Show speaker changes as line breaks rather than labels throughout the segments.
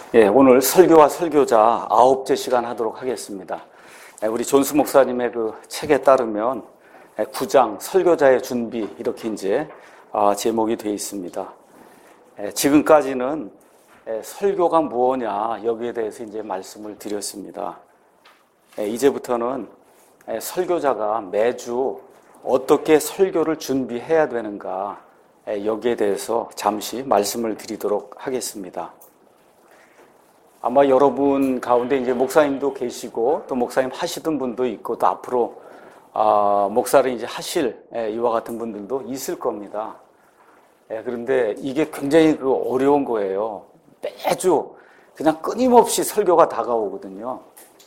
예, 오늘 설교와 설교자 9째 시간 하도록 하겠습니다. 우리 존스 목사님의 그 책에 따르면 9장 설교자의 준비 이렇게 이제 제목이 되어 있습니다. 지금까지는 설교가 무엇냐 여기에 대해서 이제 말씀을 드렸습니다. 이제부터는 설교자가 매주 어떻게 설교를 준비해야 되는가 여기에 대해서 잠시 말씀을 드리도록 하겠습니다. 아마 여러분 가운데 이제 목사님도 계시고 또 목사님 하시던 분도 있고 또 앞으로 목사를 이제 하실 이와 같은 분들도 있을 겁니다. 그런데 이게 굉장히 어려운 거예요. 매주 그냥 끊임없이 설교가 다가오거든요.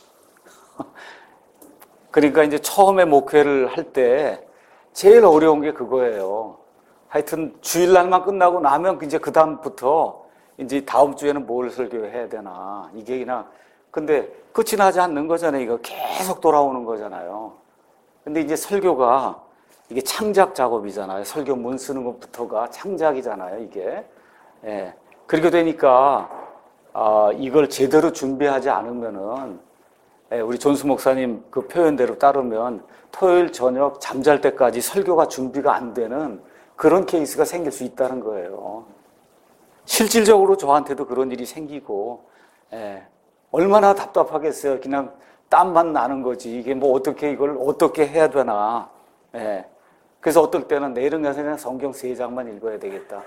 그러니까 이제 처음에 목회를 할 때 제일 어려운 게 그거예요. 하여튼 주일날만 끝나고 나면 이제 그 다음부터 이제 다음 주에는 뭘 설교해야 되나 이게 그냥 근데 끝이 나지 않는 거잖아요. 이거 계속 돌아오는 거잖아요. 근데 이제 설교가 이게 창작 작업이잖아요. 설교문 쓰는 것부터가 창작이잖아요. 이게 그렇게 되니까 이걸 제대로 준비하지 않으면은 우리 존스 목사님 그 표현대로 따르면 토요일 저녁 잠잘 때까지 설교가 준비가 안 되는 그런 케이스가 생길 수 있다는 거예요. 실질적으로 저한테도 그런 일이 생기고, 얼마나 답답하겠어요. 그냥 땀만 나는 거지. 이게 뭐 어떻게 이걸 어떻게 해야 되나. 그래서 어떨 때는 내일은 그냥 성경 3장만 읽어야 되겠다.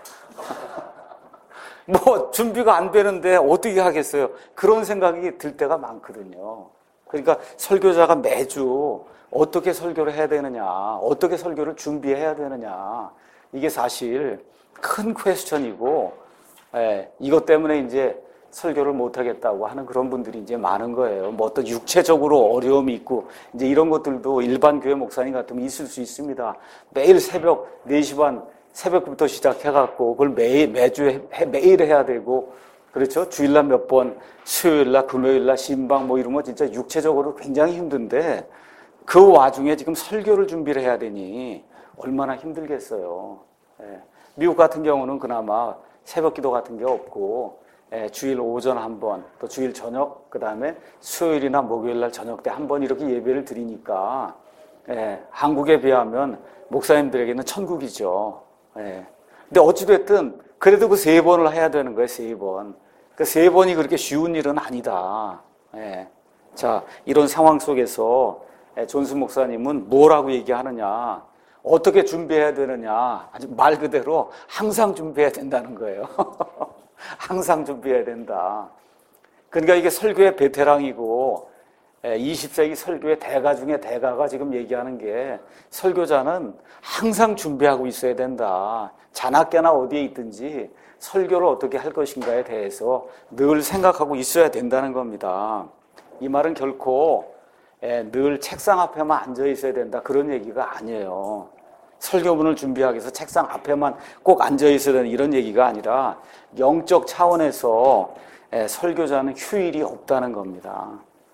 뭐 준비가 안 되는데 어떻게 하겠어요. 그런 생각이 들 때가 많거든요. 그러니까 설교자가 매주 어떻게 설교를 해야 되느냐, 어떻게 설교를 준비해야 되느냐. 이게 사실 큰 퀘스천이고, 이것 때문에 이제 설교를 못하겠다고 하는 그런 분들이 이제 많은 거예요. 뭐 어떤 육체적으로 어려움이 있고, 이제 이런 것들도 일반 교회 목사님 같으면 있을 수 있습니다. 매일 새벽 4시 반, 새벽부터 시작해갖고, 그걸 매주 매일 해야 되고, 그렇죠? 주일날 몇 번, 수요일날, 금요일날, 신방 뭐 이러면 진짜 육체적으로 굉장히 힘든데, 그 와중에 지금 설교를 준비를 해야 되니, 얼마나 힘들겠어요. 미국 같은 경우는 그나마 새벽 기도 같은 게 없고 주일 오전 한 번, 또 주일 저녁, 그 다음에 수요일이나 목요일날 저녁 때 한 번 이렇게 예배를 드리니까 한국에 비하면 목사님들에게는 천국이죠. 근데 어찌됐든 그래도 그 3번을 해야 되는 거예요. 3번. 그 3번이 그렇게 쉬운 일은 아니다. 자, 이런 상황 속에서 존스 목사님은 뭐라고 얘기하느냐, 어떻게 준비해야 되느냐, 아주 말 그대로 항상 준비해야 된다는 거예요. 항상 준비해야 된다. 그러니까 이게 설교의 베테랑이고 20세기 설교의 대가 중에 대가가 지금 얘기하는 게 설교자는 항상 준비하고 있어야 된다. 자나깨나 어디에 있든지 설교를 어떻게 할 것인가에 대해서 늘 생각하고 있어야 된다는 겁니다. 이 말은 결코 늘 책상 앞에만 앉아 있어야 된다 그런 얘기가 아니에요. 설교문을 준비하기 위해서 책상 앞에만 꼭 앉아 있어야 되는 이런 얘기가 아니라 영적 차원에서 설교자는 휴일이 없다는 겁니다.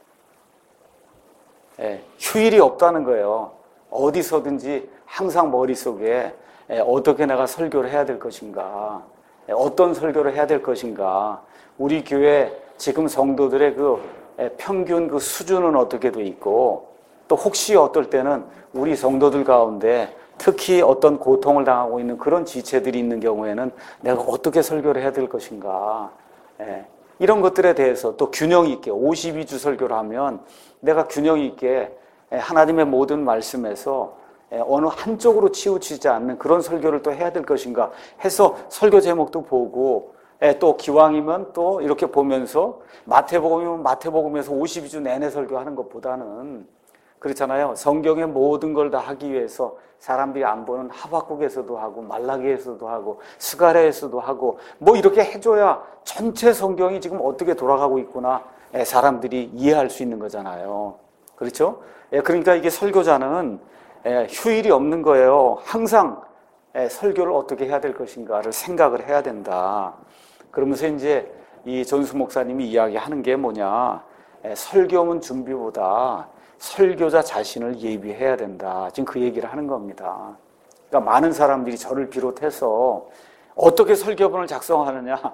휴일이 없다는 거예요. 어디서든지 항상 머릿속에 어떻게 내가 설교를 해야 될 것인가, 어떤 설교를 해야 될 것인가, 우리 교회 지금 성도들의 그 평균 그 수준은 어떻게 돼 있고, 또 혹시 어떨 때는 우리 성도들 가운데 특히 어떤 고통을 당하고 있는 그런 지체들이 있는 경우에는 내가 어떻게 설교를 해야 될 것인가, 이런 것들에 대해서 또 균형 있게 52주 설교를 하면 내가 균형 있게 하나님의 모든 말씀에서 어느 한쪽으로 치우치지 않는 그런 설교를 또 해야 될 것인가 해서 설교 제목도 보고, 또 기왕이면 또 이렇게 보면서 마태복음이면 마태복음에서 52주 내내 설교하는 것보다는 그렇잖아요. 성경의 모든 걸 다 하기 위해서 사람들이 안 보는 하박국에서도 하고 말라기에서도 하고 스가랴에서도 하고 뭐 이렇게 해줘야 전체 성경이 지금 어떻게 돌아가고 있구나 사람들이 이해할 수 있는 거잖아요. 그렇죠? 그러니까 이게 설교자는 휴일이 없는 거예요. 항상 설교를 어떻게 해야 될 것인가를 생각을 해야 된다. 그러면서 이제 이 존스 목사님이 이야기하는 게 뭐냐, 설교문 준비보다 설교자 자신을 예비해야 된다. 지금 그 얘기를 하는 겁니다. 그러니까 많은 사람들이 저를 비롯해서 어떻게 설교문을 작성하느냐,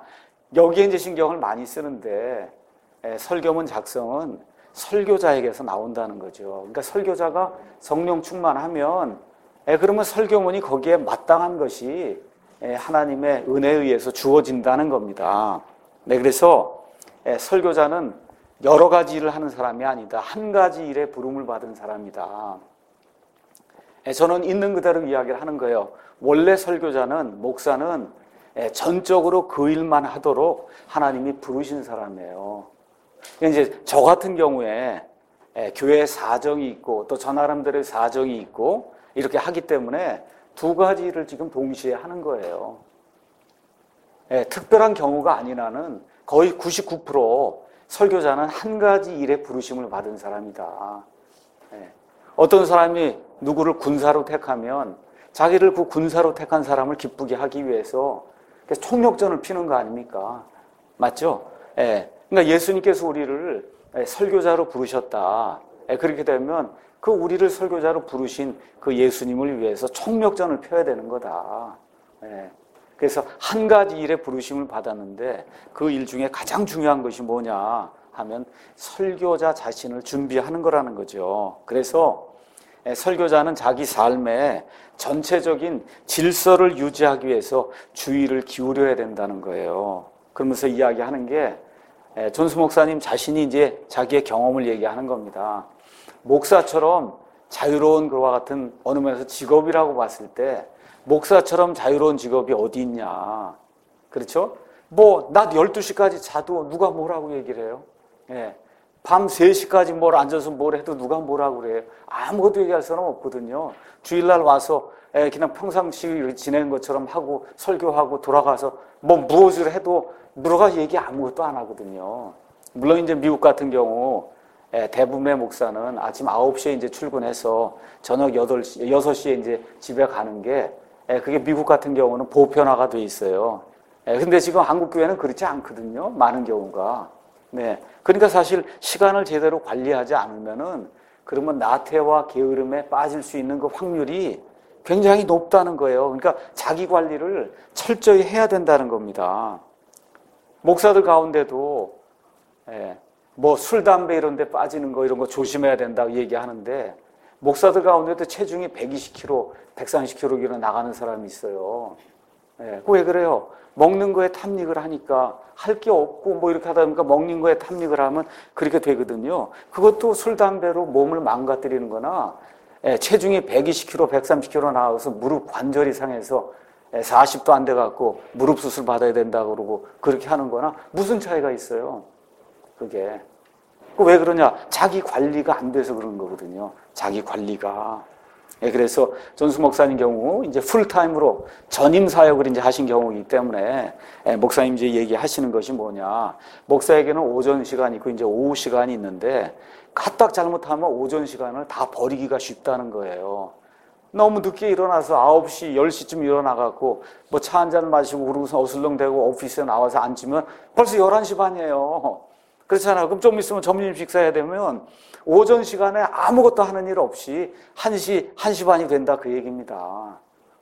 여기에 이제 신경을 많이 쓰는데 설교문 작성은 설교자에게서 나온다는 거죠. 그러니까 설교자가 성령 충만하면 그러면 설교문이 거기에 마땅한 것이 하나님의 은혜에 의해서 주어진다는 겁니다. 그래서 설교자는 여러 가지 일을 하는 사람이 아니다. 한 가지 일에 부름을 받은 사람이다. 저는 있는 그대로 이야기를 하는 거예요. 원래 설교자는, 목사는 전적으로 그 일만 하도록 하나님이 부르신 사람이에요. 이제 저 같은 경우에 교회 사정이 있고 또 저 나름대로의 사정이 있고 이렇게 하기 때문에 두 가지 일을 지금 동시에 하는 거예요. 특별한 경우가 아닌 한은 거의 99% 설교자는 한 가지 일에 부르심을 받은 사람이다. 어떤 사람이 누구를 군사로 택하면 자기를 그 군사로 택한 사람을 기쁘게 하기 위해서 총력전을 피는 거 아닙니까? 맞죠? 그러니까 예수님께서 우리를 설교자로 부르셨다. 그렇게 되면 그 우리를 설교자로 부르신 그 예수님을 위해서 총력전을 펴야 되는 거다. 그래서 한 가지 일에 부르심을 받았는데 그 일 중에 가장 중요한 것이 뭐냐 하면 설교자 자신을 준비하는 거라는 거죠. 그래서 설교자는 자기 삶의 전체적인 질서를 유지하기 위해서 주의를 기울여야 된다는 거예요. 그러면서 이야기하는 게 존스 목사님 자신이 이제 자기의 경험을 얘기하는 겁니다. 목사처럼 자유로운 그와 같은 어느 면에서 직업이라고 봤을 때 목사처럼 자유로운 직업이 어디 있냐. 그렇죠? 낮 12시까지 자도 누가 뭐라고 얘기를 해요? 밤 3시까지 앉아서 뭘 해도 누가 뭐라고 그래요? 아무것도 얘기할 사람 없거든요. 주일날 와서 그냥 평상시 지내는 것처럼 하고 설교하고 돌아가서 무엇을 해도 누가 얘기 아무것도 안 하거든요. 물론 이제 미국 같은 경우 대부분의 목사는 아침 9시에 이제 출근해서 저녁 6시에 이제 집에 가는 게 그게 미국 같은 경우는 보편화가 돼 있어요. 근데 지금 한국 교회는 그렇지 않거든요. 많은 경우가. 그러니까 사실 시간을 제대로 관리하지 않으면은 그러면 나태와 게으름에 빠질 수 있는 그 확률이 굉장히 높다는 거예요. 그러니까 자기 관리를 철저히 해야 된다는 겁니다. 목사들 가운데도 술, 담배 이런 데 빠지는 거 이런 거 조심해야 된다고 얘기하는데 목사들 가운데도 체중이 120kg, 130kg 나가는 사람이 있어요. 왜 그래요? 먹는 거에 탐닉을 하니까 할 게 없고 이렇게 하다 보니까 먹는 거에 탐닉을 하면 그렇게 되거든요. 그것도 술, 담배로 몸을 망가뜨리는 거나 체중이 120kg, 130kg 나와서 무릎 관절이 상해서 40도 안 돼갖고 무릎 수술 받아야 된다고 그러고 그렇게 하는 거나 무슨 차이가 있어요? 그게. 왜 그러냐? 자기 관리가 안 돼서 그런 거거든요. 자기 관리가. 그래서 존스 목사님 경우 이제 풀타임으로 전임 사역을 이제 하신 경우이기 때문에 목사님 이제 얘기하시는 것이 뭐냐? 목사에게는 오전 시간이 있고 이제 오후 시간이 있는데 까딱 잘못하면 오전 시간을 다 버리기가 쉽다는 거예요. 너무 늦게 일어나서 9시, 10시쯤 일어나갖고 차 한잔 마시고 그러고서 어슬렁대고 오피스에 나와서 앉으면 벌써 11시 반이에요. 그렇잖아요. 그럼 좀 있으면 점심 식사해야 되면 오전 시간에 아무것도 하는 일 없이 1시 반이 된다 그 얘기입니다.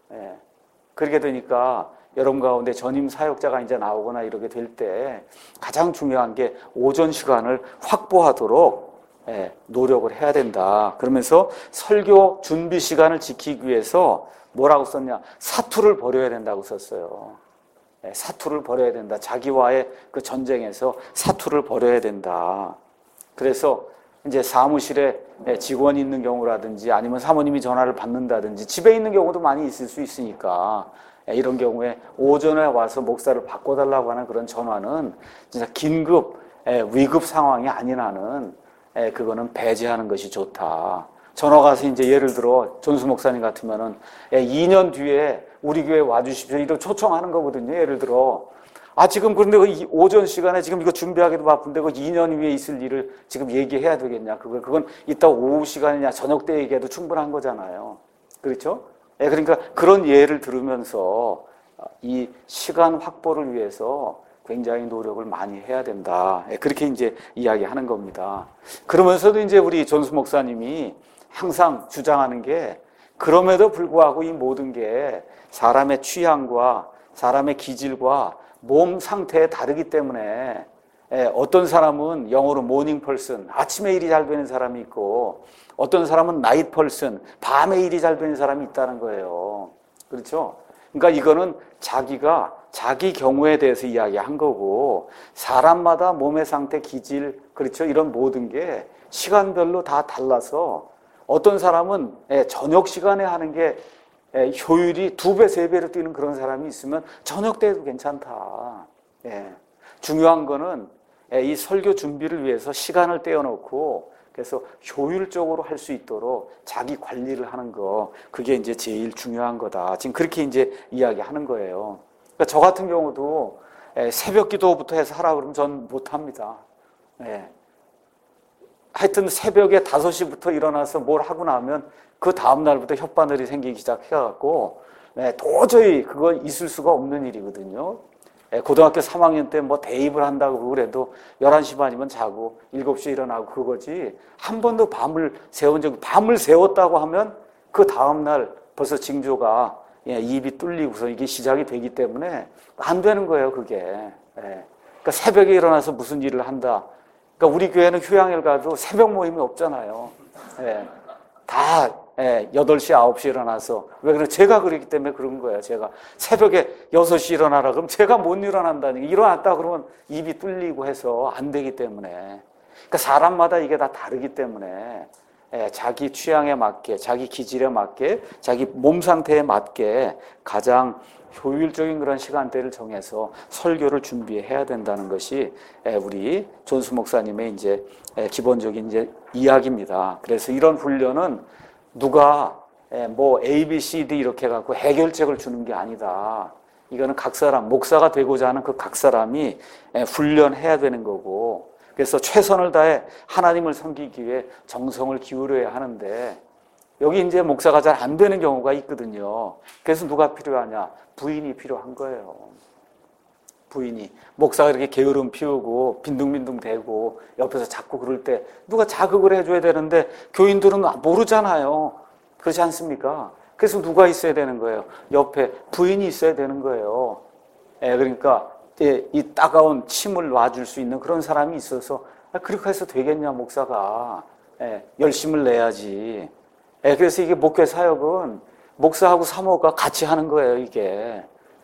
그렇게 되니까 여러분 가운데 전임 사역자가 이제 나오거나 이렇게 될 때 가장 중요한 게 오전 시간을 확보하도록 노력을 해야 된다. 그러면서 설교 준비 시간을 지키기 위해서 뭐라고 썼냐? 사투를 벌여야 된다고 썼어요. 사투를 벌여야 된다. 자기와의 그 전쟁에서 사투를 벌여야 된다. 그래서 이제 사무실에 직원이 있는 경우라든지 아니면 사모님이 전화를 받는다든지 집에 있는 경우도 많이 있을 수 있으니까 이런 경우에 오전에 와서 목사를 바꿔달라고 하는 그런 전화는 진짜 긴급 위급 상황이 아닌 한은 그거는 배제하는 것이 좋다. 전화 가서 이제 예를 들어 존스 목사님 같으면은 2년 뒤에 우리 교회 와주십시오 이렇게 초청하는 거거든요. 예를 들어 지금 그런데 그 오전 시간에 지금 이거 준비하기도 바쁜데 그 2년 위에 있을 일을 지금 얘기해야 되겠냐? 그건 이따 오후 시간이냐 저녁 때 얘기해도 충분한 거잖아요. 그렇죠? 그러니까 그런 예를 들으면서 이 시간 확보를 위해서 굉장히 노력을 많이 해야 된다. 그렇게 이제 이야기하는 겁니다. 그러면서도 이제 우리 존스 목사님이 항상 주장하는 게 그럼에도 불구하고 이 모든 게 사람의 취향과 사람의 기질과 몸 상태에 다르기 때문에 어떤 사람은 영어로 모닝 펄슨, 아침에 일이 잘 되는 사람이 있고 어떤 사람은 나잇 펄슨, 밤에 일이 잘 되는 사람이 있다는 거예요. 그렇죠? 그러니까 이거는 자기가 자기 경우에 대해서 이야기한 거고 사람마다 몸의 상태, 기질, 그렇죠? 이런 모든 게 시간별로 다 달라서 어떤 사람은 저녁 시간에 하는 게 효율이 2배, 3배로 뛰는 그런 사람이 있으면 저녁 때도 괜찮다. 중요한 거는 이 설교 준비를 위해서 시간을 떼어놓고 그래서 효율적으로 할 수 있도록 자기 관리를 하는 거, 그게 이제 제일 중요한 거다. 지금 그렇게 이제 이야기하는 거예요. 그러니까 저 같은 경우도 새벽 기도부터 해서 하라 그러면 전 못합니다. 하여튼 새벽에 5시부터 일어나서 뭘 하고 나면 그 다음날부터 혓바늘이 생기기 시작해갖고 도저히 그건 있을 수가 없는 일이거든요. 고등학교 3학년 때 뭐 대입을 한다고 그래도 11시 반이면 자고 7시에 일어나고 그거지 한 번도 밤을 새운 적이, 밤을 새웠다고 하면 그 다음날 벌써 징조가 입이 뚫리고서 이게 시작이 되기 때문에 안 되는 거예요, 그게. 그러니까 새벽에 일어나서 무슨 일을 한다. 그러니까 우리 교회는 휴양일 가도 새벽 모임이 없잖아요. 다 8시, 9시 일어나서. 왜 그래? 제가 그러기 때문에 그런 거예요. 제가 새벽에 6시 일어나라 그러면 제가 못 일어난다니까. 일어났다 그러면 입이 뚫리고 해서 안 되기 때문에. 그러니까 사람마다 이게 다 다르기 때문에 자기 취향에 맞게, 자기 기질에 맞게, 자기 몸 상태에 맞게 가장 효율적인 그런 시간대를 정해서 설교를 준비해야 된다는 것이 우리 존수 목사님의 이제 기본적인 이제 이야기입니다. 그래서 이런 훈련은 누가 뭐 A, B, C, D 이렇게 해갖고 해결책을 주는 게 아니다. 이거는 각 사람, 목사가 되고자 하는 그 각 사람이 훈련해야 되는 거고, 그래서 최선을 다해 하나님을 섬기기 위해 정성을 기울여야 하는데 여기 이제 목사가 잘 안 되는 경우가 있거든요. 그래서 누가 필요하냐? 부인이 필요한 거예요. 부인이. 목사가 이렇게 게으름 피우고 빈둥빈둥 대고 옆에서 자꾸 그럴 때 누가 자극을 해줘야 되는데 교인들은 모르잖아요. 그렇지 않습니까? 그래서 누가 있어야 되는 거예요? 옆에 부인이 있어야 되는 거예요. 그러니까 이 따가운 침을 놔줄 수 있는 그런 사람이 있어서 그렇게 해서 되겠냐, 목사가. 열심을 내야지. 그래서 이게 목회 사역은 목사하고 사모가 같이 하는 거예요, 이게.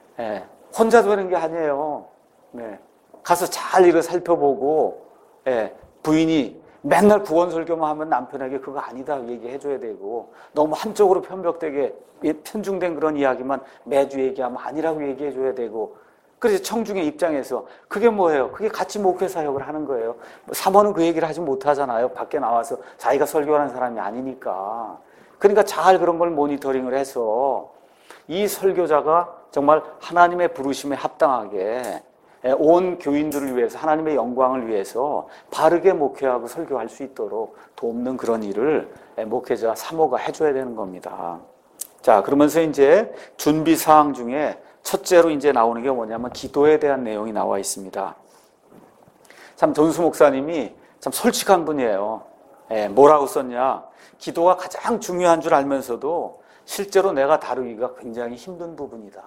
혼자 되는 게 아니에요. 가서 잘 이거 살펴보고, 부인이 맨날 구원 설교만 하면 남편에게 그거 아니다 얘기해줘야 되고, 너무 한쪽으로 편벽되게 편중된 그런 이야기만 매주 얘기하면 아니라고 얘기해줘야 되고, 그래서 청중의 입장에서 그게 뭐예요? 그게 같이 목회 사역을 하는 거예요. 사모는 그 얘기를 하지 못하잖아요. 밖에 나와서 자기가 설교하는 사람이 아니니까. 그러니까 잘 그런 걸 모니터링을 해서 이 설교자가 정말 하나님의 부르심에 합당하게 온 교인들을 위해서, 하나님의 영광을 위해서 바르게 목회하고 설교할 수 있도록 돕는 그런 일을 목회자 사모가 해줘야 되는 겁니다. 자, 그러면서 이제 준비 사항 중에 첫째로 이제 나오는 게 뭐냐면 기도에 대한 내용이 나와 있습니다. 참 존수 목사님이 참 솔직한 분이에요. 뭐라고 썼냐? 기도가 가장 중요한 줄 알면서도 실제로 내가 다루기가 굉장히 힘든 부분이다.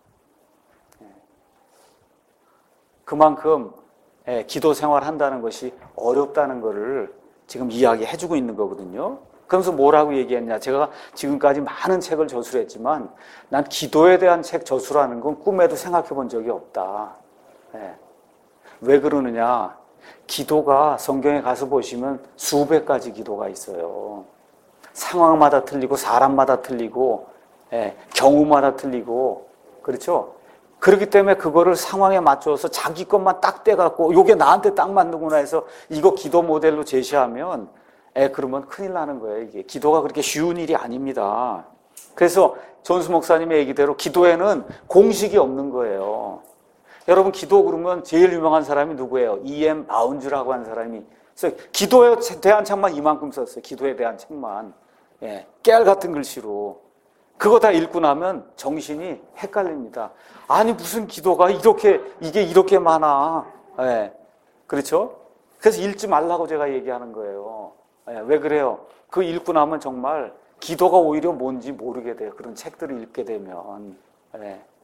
그만큼 기도 생활한다는 것이 어렵다는 것을 지금 이야기해주고 있는 거거든요. 그러면서 뭐라고 얘기했냐? 제가 지금까지 많은 책을 저술했지만 난 기도에 대한 책 저술하는 건 꿈에도 생각해 본 적이 없다. 왜 그러느냐? 기도가 성경에 가서 보시면 수백 가지 기도가 있어요. 상황마다 틀리고 사람마다 틀리고 경우마다 틀리고, 그렇죠? 그렇기 때문에 그거를 상황에 맞춰서 자기 것만 딱 떼갖고 이게 나한테 딱 맞는구나 해서 이거 기도 모델로 제시하면 그러면 큰일 나는 거예요. 이게 기도가 그렇게 쉬운 일이 아닙니다. 그래서 존수 목사님의 얘기대로 기도에는 공식이 없는 거예요. 여러분, 기도 그러면 제일 유명한 사람이 누구예요? E.M. 바운즈라고 하는 사람이. 그래서 기도에 대한 책만 이만큼 썼어요. 기도에 대한 책만. 깨알 같은 글씨로. 그거 다 읽고 나면 정신이 헷갈립니다. 아니, 무슨 기도가 이게 이렇게 많아. 그렇죠? 그래서 읽지 말라고 제가 얘기하는 거예요. 왜 그래요? 그거 읽고 나면 정말 기도가 오히려 뭔지 모르게 돼요. 그런 책들을 읽게 되면.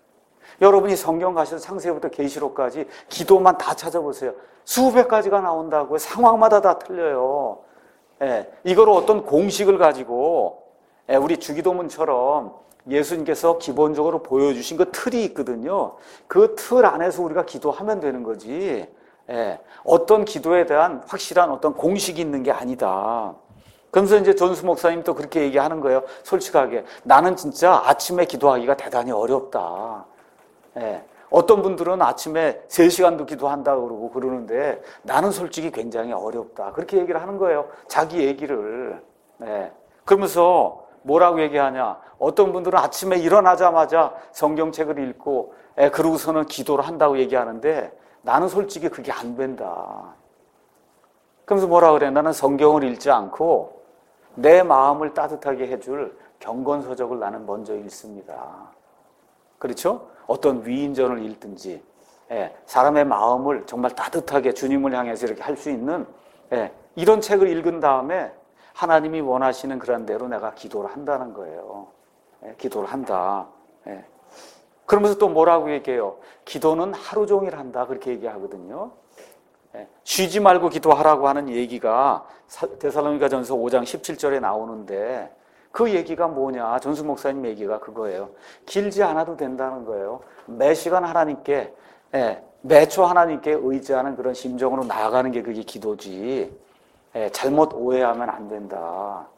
여러분이 성경 가셔서 창세기부터 계시록까지 기도만 다 찾아보세요. 수백 가지가 나온다고요. 상황마다 다 틀려요. 예, 이걸 어떤 공식을 가지고 우리 주기도문처럼 예수님께서 기본적으로 보여주신 그 틀이 있거든요. 그 틀 안에서 우리가 기도하면 되는 거지. 예, 어떤 기도에 대한 확실한 어떤 공식이 있는 게 아니다. 그러면서 이제 존스 목사님 또 그렇게 얘기하는 거예요. 솔직하게. 나는 진짜 아침에 기도하기가 대단히 어렵다. 예, 어떤 분들은 아침에 3시간도 기도한다고 그러고 그러는데 나는 솔직히 굉장히 어렵다. 그렇게 얘기를 하는 거예요. 자기 얘기를. 예, 그러면서 뭐라고 얘기하냐. 어떤 분들은 아침에 일어나자마자 성경책을 읽고 그러고서는 기도를 한다고 얘기하는데 나는 솔직히 그게 안 된다. 그러면서 뭐라 그래? 나는 성경을 읽지 않고 내 마음을 따뜻하게 해줄 경건서적을 나는 먼저 읽습니다. 그렇죠? 어떤 위인전을 읽든지 사람의 마음을 정말 따뜻하게 주님을 향해서 이렇게 할 수 있는 이런 책을 읽은 다음에 하나님이 원하시는 그런 대로 내가 기도를 한다는 거예요. 기도를 한다. 그러면서 또 뭐라고 얘기해요? 기도는 하루 종일 한다. 그렇게 얘기하거든요. 쉬지 말고 기도하라고 하는 얘기가 데살로니가전서 5장 17절에 나오는데 그 얘기가 뭐냐? 전수 목사님 얘기가 그거예요. 길지 않아도 된다는 거예요. 매 시간 하나님께, 매초 하나님께 의지하는 그런 심정으로 나아가는 게 그게 기도지. 잘못 오해하면 안 된다.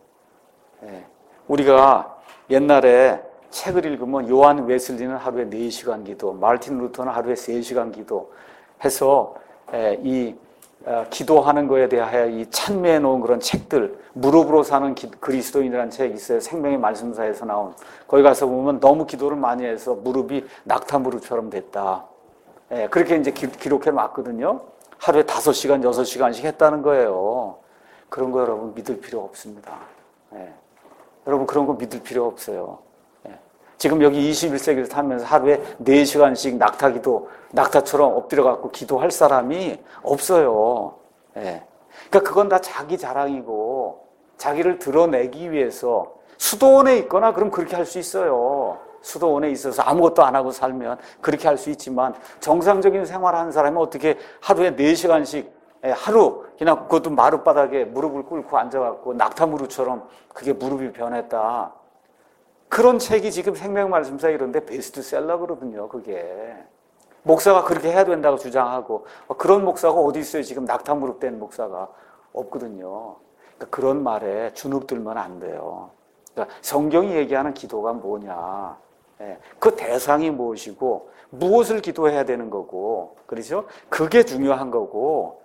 우리가 옛날에 책을 읽으면 요한 웨슬리는 하루에 4시간 기도, 마르틴 루터는 하루에 3시간 기도 해서 기도하는 거에 대하여 이 찬미해 놓은 그런 책들, 무릎으로 사는 그리스도인이라는 책이 있어요. 생명의 말씀사에서 나온. 거기 가서 보면 너무 기도를 많이 해서 무릎이 낙타 무릎처럼 됐다. 그렇게 이제 기록해 놨거든요. 하루에 5시간, 6시간씩 했다는 거예요. 그런 거 여러분 믿을 필요 없습니다. 여러분 그런 거 믿을 필요 없어요. 지금 여기 21세기를 타면서 하루에 4시간씩 낙타처럼 엎드려갖고 기도할 사람이 없어요. 그러니까 그건 다 자기 자랑이고 자기를 드러내기 위해서 수도원에 있거나 그럼 그렇게 할 수 있어요. 수도원에 있어서 아무것도 안 하고 살면 그렇게 할 수 있지만 정상적인 생활하는 사람이 어떻게 하루에 4시간씩 하루 그냥 그것도 마룻바닥에 무릎을 꿇고 앉아갖고 낙타무릎처럼 그게 무릎이 변했다. 그런 책이 지금 생명말씀사 이런데 베스트셀러거든요. 그게 목사가 그렇게 해야 된다고 주장하고 그런 목사가 어디 있어요? 지금 낙타무릎 된 목사가 없거든요. 그러니까 그런 말에 주눅들면 안 돼요. 그러니까 성경이 얘기하는 기도가 뭐냐? 그 대상이 무엇이고 무엇을 기도해야 되는 거고, 그렇죠? 그게 중요한 거고.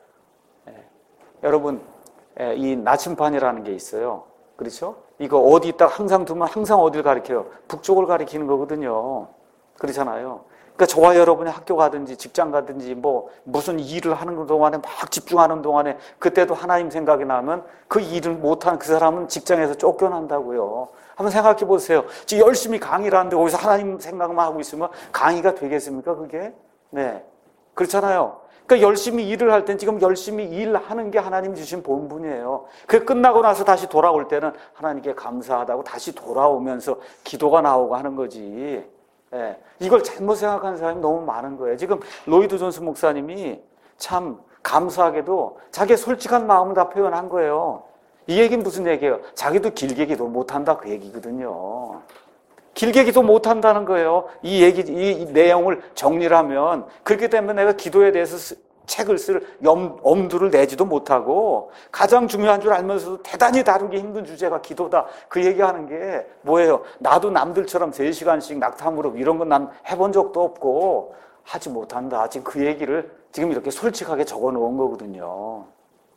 여러분, 이 나침반이라는 게 있어요. 그렇죠? 이거 어디 있다 항상 두면 항상 어딜 가리켜요? 북쪽을 가리키는 거거든요. 그렇잖아요. 그러니까 저와 여러분이 학교 가든지 직장 가든지 뭐 무슨 일을 하는 동안에 막 집중하는 동안에 그때도 하나님 생각이 나면 그 일을 못하는 그 사람은 직장에서 쫓겨난다고요. 한번 생각해 보세요. 지금 열심히 강의를 하는데 거기서 하나님 생각만 하고 있으면 강의가 되겠습니까? 그게? 네. 그렇잖아요. 그러니까 열심히 일을 할 땐 지금 열심히 일하는 게 하나님 주신 본분이에요. 그 끝나고 나서 다시 돌아올 때는 하나님께 감사하다고 다시 돌아오면서 기도가 나오고 하는 거지. 이걸 잘못 생각하는 사람이 너무 많은 거예요. 지금 로이드 존스 목사님이 참 감사하게도 자기의 솔직한 마음을 다 표현한 거예요. 이 얘기는 무슨 얘기예요? 자기도 길게 기도 못한다 그 얘기거든요. 길게 기도 못한다는 거예요. 이 내용을 정리를 하면 그렇기 때문에 내가 기도에 대해서 책을 쓸 엄두를 내지도 못하고 가장 중요한 줄 알면서도 대단히 다루기 힘든 주제가 기도다. 그 얘기하는 게 뭐예요? 나도 남들처럼 3시간씩 낙타무릎 이런 건 난 해본 적도 없고 하지 못한다. 지금 그 얘기를 지금 이렇게 솔직하게 적어 놓은 거거든요.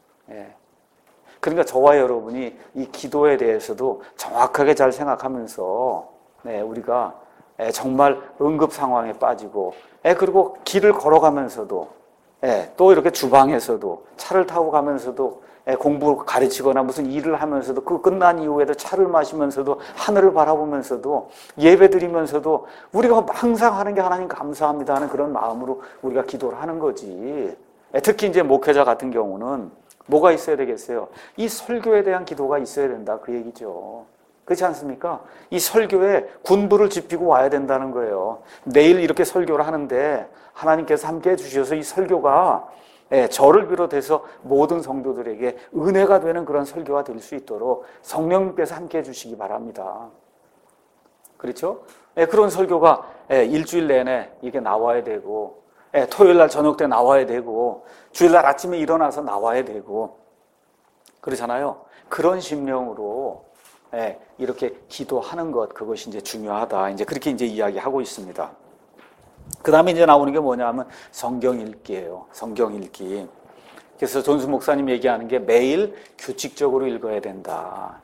그러니까 저와 여러분이 이 기도에 대해서도 정확하게 잘 생각하면서 우리가 정말 응급 상황에 빠지고 그리고 길을 걸어가면서도 또 이렇게 주방에서도 차를 타고 가면서도 공부 가르치거나 무슨 일을 하면서도 그 끝난 이후에도 차를 마시면서도 하늘을 바라보면서도 예배드리면서도 우리가 항상 하는 게 하나님 감사합니다 하는 그런 마음으로 우리가 기도를 하는 거지. 특히 이제 목회자 같은 경우는 뭐가 있어야 되겠어요? 이 설교에 대한 기도가 있어야 된다 그 얘기죠. 그렇지 않습니까? 이 설교에 군부를 지피고 와야 된다는 거예요. 내일 이렇게 설교를 하는데 하나님께서 함께 해주셔서 이 설교가 저를 비롯해서 모든 성도들에게 은혜가 되는 그런 설교가 될 수 있도록 성령님께서 함께 해주시기 바랍니다. 그렇죠? 그런 설교가 일주일 내내 이게 나와야 되고, 토요일 날 저녁 때 나와야 되고, 주일 날 아침에 일어나서 나와야 되고, 그렇잖아요. 그런 심령으로 이렇게 기도하는 것, 그것이 이제 중요하다. 이제 그렇게 이제 이야기하고 있습니다. 그 다음에 이제 나오는 게 뭐냐면 성경 읽기예요. 성경 읽기. 그래서 존수 목사님 얘기하는 게 매일 규칙적으로 읽어야 된다.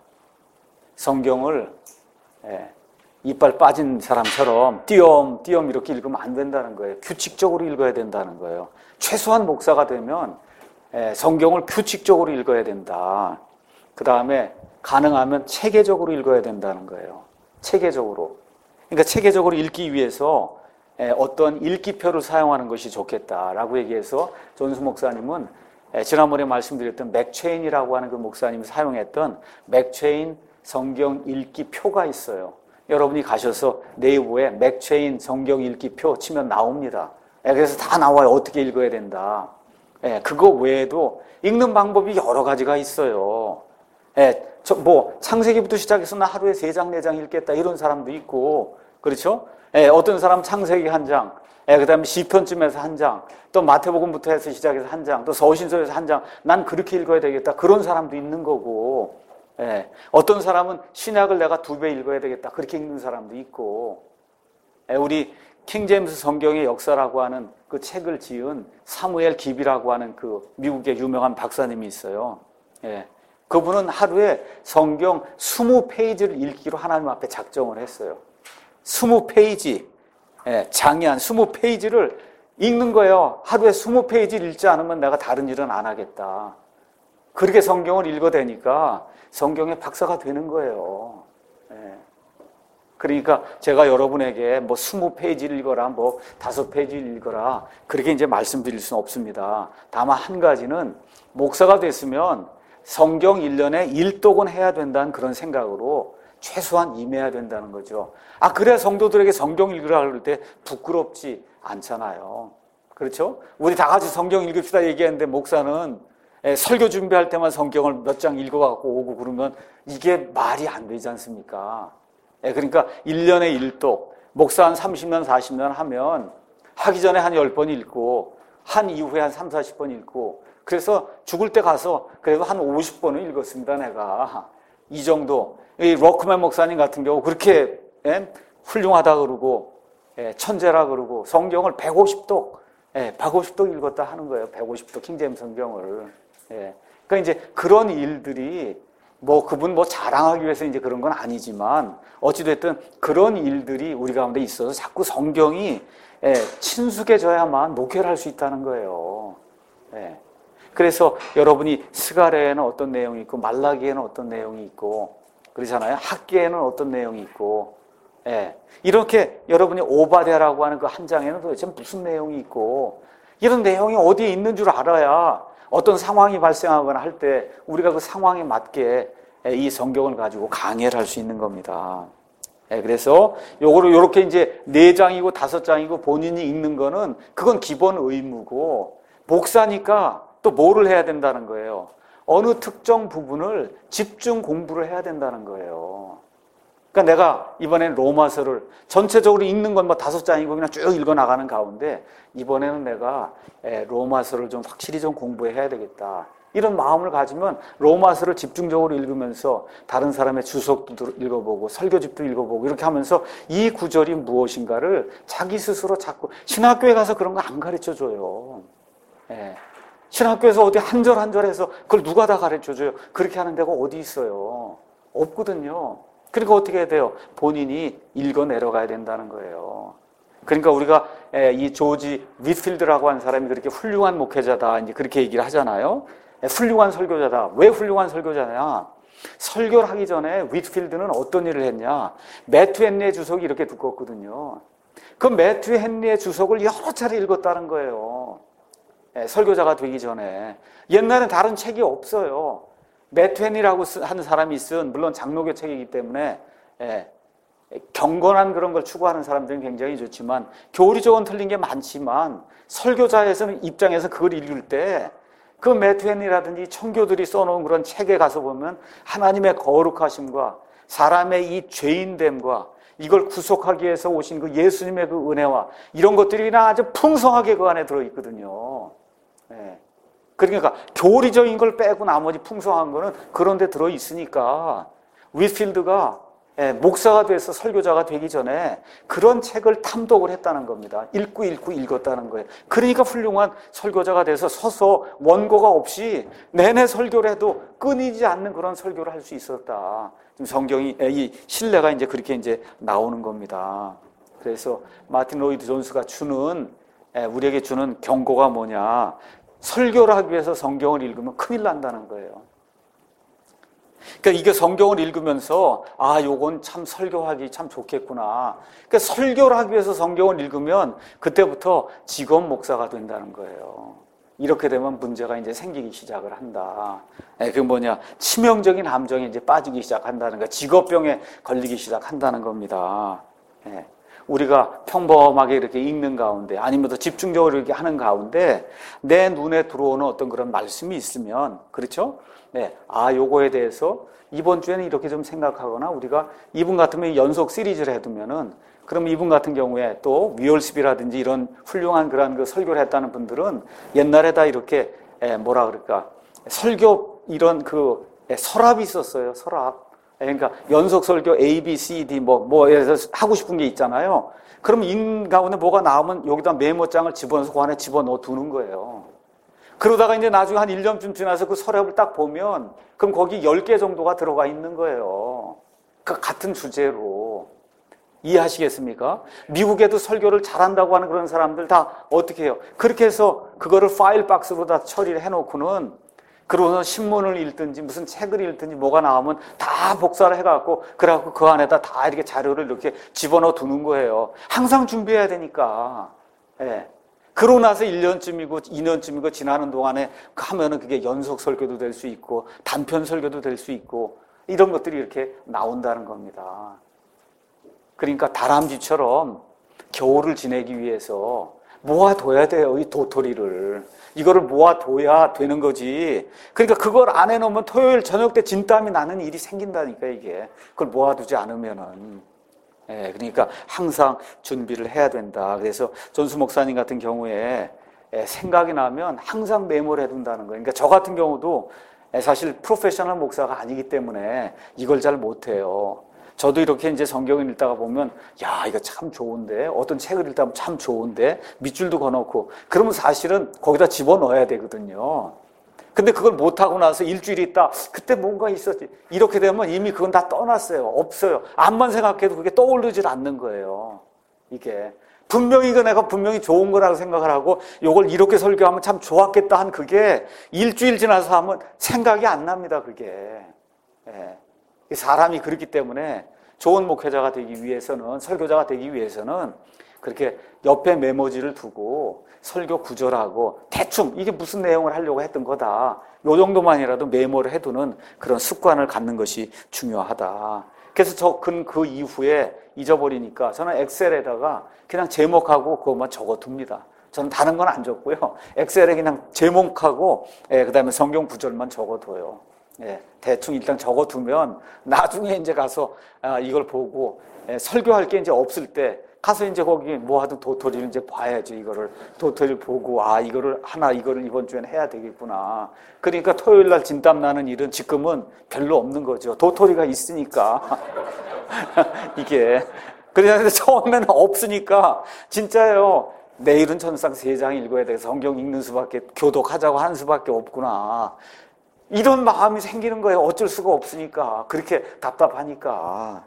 성경을 이빨 빠진 사람처럼 띄엄띄엄 이렇게 읽으면 안 된다는 거예요. 규칙적으로 읽어야 된다는 거예요. 최소한 목사가 되면 성경을 규칙적으로 읽어야 된다. 그 다음에 가능하면 체계적으로 읽어야 된다는 거예요. 체계적으로. 그러니까 체계적으로 읽기 위해서 어떤 읽기표를 사용하는 것이 좋겠다라고 얘기해서 존수 목사님은 지난번에 말씀드렸던 맥체인이라고 하는 그 목사님이 사용했던 맥체인 성경 읽기표가 있어요. 여러분이 가셔서 네이버에 맥체인 성경 읽기표 치면 나옵니다. 그래서 다 나와요. 어떻게 읽어야 된다. 그거 외에도 읽는 방법이 여러 가지가 있어요. 창세기부터 시작해서 나 하루에 3장, 4장 읽겠다 이런 사람도 있고, 그렇죠? 어떤 사람 창세기 1장, 그 다음에 시편쯤에서 1장, 또 마태복음부터 해서 시작해서 1장, 또 서신서에서 1장, 난 그렇게 읽어야 되겠다. 그런 사람도 있는 거고, 어떤 사람은 신약을 내가 2배 읽어야 되겠다. 그렇게 읽는 사람도 있고, 우리 킹제임스 성경의 역사라고 하는 그 책을 지은 사무엘 깁이라고 하는 그 미국의 유명한 박사님이 있어요. 그분은 하루에 성경 20페이지를 읽기로 하나님 앞에 작정을 했어요. 20페이지, 장이한 20페이지를 읽는 거예요. 하루에 20페이지를 읽지 않으면 내가 다른 일은 안 하겠다. 그렇게 성경을 읽어대니까 성경의 박사가 되는 거예요. 그러니까 제가 여러분에게 뭐 20페이지를 읽어라, 뭐 5페이지를 읽어라, 그렇게 이제 말씀드릴 수는 없습니다. 다만 한 가지는 목사가 됐으면 성경 1년에 1독은 해야 된다는 그런 생각으로 최소한 임해야 된다는 거죠. 그래야 성도들에게 성경 읽으라 그럴 때 부끄럽지 않잖아요. 그렇죠? 우리 다 같이 성경 읽읍시다 얘기했는데 목사는 설교 준비할 때만 성경을 몇 장 읽어갖고 오고 그러면 이게 말이 안 되지 않습니까? 그러니까 1년에 1독, 목사 한 30년, 40년 하면 하기 전에 한 10번 읽고 한 이후에 한 3, 40번 읽고 그래서 죽을 때 가서 그래도 한 50번은 읽었습니다, 내가. 이 정도. 이 로크맨 목사님 같은 경우 그렇게 훌륭하다 그러고 천재라 그러고 성경을 150독 150독 읽었다 하는 거예요. 150독 킹제임스 성경을. 그러니까 이제 그런 일들이 그분 자랑하기 위해서 이제 그런 건 아니지만 어찌됐든 그런 일들이 우리 가운데 있어서 자꾸 성경이 친숙해져야만 목회를 할 수 있다는 거예요. 그래서 여러분이 스가랴에는 어떤 내용이 있고 말라기에는 어떤 내용이 있고 그러잖아요. 학기에는 어떤 내용이 있고 이렇게 여러분이 오바댜라고 하는 그 한 장에는 도대체 무슨 내용이 있고 이런 내용이 어디에 있는 줄 알아야 어떤 상황이 발생하거나 할 때 우리가 그 상황에 맞게 이 성경을 가지고 강해를 할 수 있는 겁니다. 그래서 요거를 요렇게 이제 4장이고 5장이고 본인이 읽는 거는 그건 기본 의무고 목사니까 또 뭐를 해야 된다는 거예요. 어느 특정 부분을 집중 공부를 해야 된다는 거예요. 그러니까 내가 이번에는 로마서를 전체적으로 읽는 건 5장이고 그냥 쭉 읽어 나가는 가운데 이번에는 내가 로마서를 좀 확실히 좀 공부해야 되겠다. 이런 마음을 가지면 로마서를 집중적으로 읽으면서 다른 사람의 주석도 읽어보고 설교집도 읽어보고 이렇게 하면서 이 구절이 무엇인가를 자기 스스로 자꾸 신학교에 가서 그런 거 안 가르쳐줘요. 신학교에서 어디 한 절 한 절 해서 그걸 누가 다 가르쳐줘요. 그렇게 하는 데가 어디 있어요. 없거든요. 그러니까 어떻게 해야 돼요? 본인이 읽어 내려가야 된다는 거예요. 그러니까 우리가 이 조지 윗필드라고 하는 사람이 그렇게 훌륭한 목회자다 이제 그렇게 얘기를 하잖아요. 훌륭한 설교자다. 왜 훌륭한 설교자냐? 설교를 하기 전에 윗필드는 어떤 일을 했냐? 매튜 헨리의 주석이 이렇게 두껍거든요. 그 매튜 헨리의 주석을 여러 차례 읽었다는 거예요. 설교자가 되기 전에. 옛날엔 다른 책이 없어요. 매트 헨리라고 하는 사람이 쓴, 물론 장로교 책이기 때문에 경건한 그런 걸 추구하는 사람들은 굉장히 좋지만 교리적으로는 틀린 게 많지만 설교자에서는 입장에서 그걸 읽을 때 그 매트 헨리라든지 청교들이 써놓은 그런 책에 가서 보면 하나님의 거룩하심과 사람의 이 죄인됨과 이걸 구속하기 위해서 오신 그 예수님의 그 은혜와 이런 것들이 그냥 아주 풍성하게 그 안에 들어있거든요. 그러니까 교리적인 걸 빼고 나머지 풍성한 거는 그런 데 들어있으니까 위필드가 목사가 돼서 설교자가 되기 전에 그런 책을 탐독을 했다는 겁니다. 읽고 읽었다는 거예요. 그러니까 훌륭한 설교자가 돼서 서서 원고가 없이 내내 설교를 해도 끊이지 않는 그런 설교를 할 수 있었다. 지금 성경이 이 신뢰가 이제 그렇게 이제 나오는 겁니다. 그래서 마틴 로이드 존스가 주는 우리에게 주는 경고가 뭐냐? 설교를 하기 위해서 성경을 읽으면 큰일 난다는 거예요. 그러니까 이게 성경을 읽으면서 요건 참 설교하기 참 좋겠구나. 그러니까 설교를 하기 위해서 성경을 읽으면 그때부터 직업 목사가 된다는 거예요. 이렇게 되면 문제가 이제 생기기 시작을 한다. 그게 뭐냐? 치명적인 함정에 이제 빠지기 시작한다는 거야. 직업병에 걸리기 시작한다는 겁니다. 우리가 평범하게 이렇게 읽는 가운데 아니면 더 집중적으로 이렇게 하는 가운데 내 눈에 들어오는 어떤 그런 말씀이 있으면, 그렇죠? 요거에 대해서 이번 주에는 이렇게 좀 생각하거나 우리가 이분 같으면 연속 시리즈를 해두면은 그럼 이분 같은 경우에 또 위얼스비라든지 이런 훌륭한 그런 그 설교를 했다는 분들은 옛날에 다 이렇게 뭐라 그럴까 설교 이런 그 서랍이 있었어요. 서랍. 그러니까 연속 설교 A, B, C, D 뭐에서 하고 싶은 게 있잖아요. 그럼 인 가운데 뭐가 나오면 여기다 메모장을 집어넣어서 그 안에 집어넣어 두는 거예요. 그러다가 이제 나중에 한 1년쯤 지나서 그 서랍을 딱 보면 그럼 거기 10개 정도가 들어가 있는 거예요. 그 같은 주제로. 이해하시겠습니까? 미국에도 설교를 잘한다고 하는 그런 사람들 다 어떻게 해요? 그렇게 해서 그거를 파일 박스로 다 처리를 해놓고는 그러고서 신문을 읽든지 무슨 책을 읽든지 뭐가 나오면 다 복사를 해갖고 그래갖고 그 안에다 다 이렇게 자료를 이렇게 집어넣어 두는 거예요. 항상 준비해야 되니까. 그러고 나서 1년쯤이고 2년쯤이고 지나는 동안에 하면은 그게 연속 설교도 될 수 있고 단편 설교도 될 수 있고 이런 것들이 이렇게 나온다는 겁니다. 그러니까 다람쥐처럼 겨울을 지내기 위해서 모아둬야 돼요. 이 도토리를. 이거를 모아둬야 되는 거지. 그러니까 그걸 안 해놓으면 토요일 저녁 때 진땀이 나는 일이 생긴다니까 이게. 그걸 모아두지 않으면은. 그러니까 항상 준비를 해야 된다. 그래서 존스 목사님 같은 경우에 생각이 나면 항상 메모를 해둔다는 거예요. 그러니까 저 같은 경우도 사실 프로페셔널 목사가 아니기 때문에 이걸 잘 못해요. 저도 이렇게 이제 성경을 읽다가 보면 이거 참 좋은데 어떤 책을 읽다 보면 참 좋은데 밑줄도 그어놓고 그러면 사실은 거기다 집어넣어야 되거든요. 근데 그걸 못하고 나서 일주일 있다 그때 뭔가 있었지 이렇게 되면 이미 그건 다 떠났어요. 없어요. 암만 생각해도 그게 떠오르질 않는 거예요. 이게 분명히 내가 분명히 좋은 거라고 생각을 하고 이걸 이렇게 설교하면 참 좋았겠다 한 그게 일주일 지나서 하면 생각이 안 납니다. 그게 사람이 그렇기 때문에 좋은 목회자가 되기 위해서는 설교자가 되기 위해서는 그렇게 옆에 메모지를 두고 설교 구절하고 대충 이게 무슨 내용을 하려고 했던 거다. 요 정도만이라도 메모를 해두는 그런 습관을 갖는 것이 중요하다. 그래서 그 이후에 잊어버리니까 저는 엑셀에다가 그냥 제목하고 그것만 적어둡니다. 저는 다른 건 안 적고요. 엑셀에 그냥 제목하고 그다음에 성경 구절만 적어둬요. 대충 일단 적어두면 나중에 이제 가서 이걸 보고 설교할 게 이제 없을 때 가서 이제 거기 뭐 하든 도토리를 이제 봐야지. 이거를 도토리를 보고 이거를 이번 주에는 해야 되겠구나. 그러니까 토요일 날 진땀 나는 일은 지금은 별로 없는 거죠. 도토리가 있으니까 이게 그런데 처음에는 없으니까 진짜요. 내일은 전상 3장 읽어야 돼서 성경 읽는 수밖에 교독하자고 하는 수밖에 없구나. 이런 마음이 생기는 거예요. 어쩔 수가 없으니까. 그렇게 답답하니까.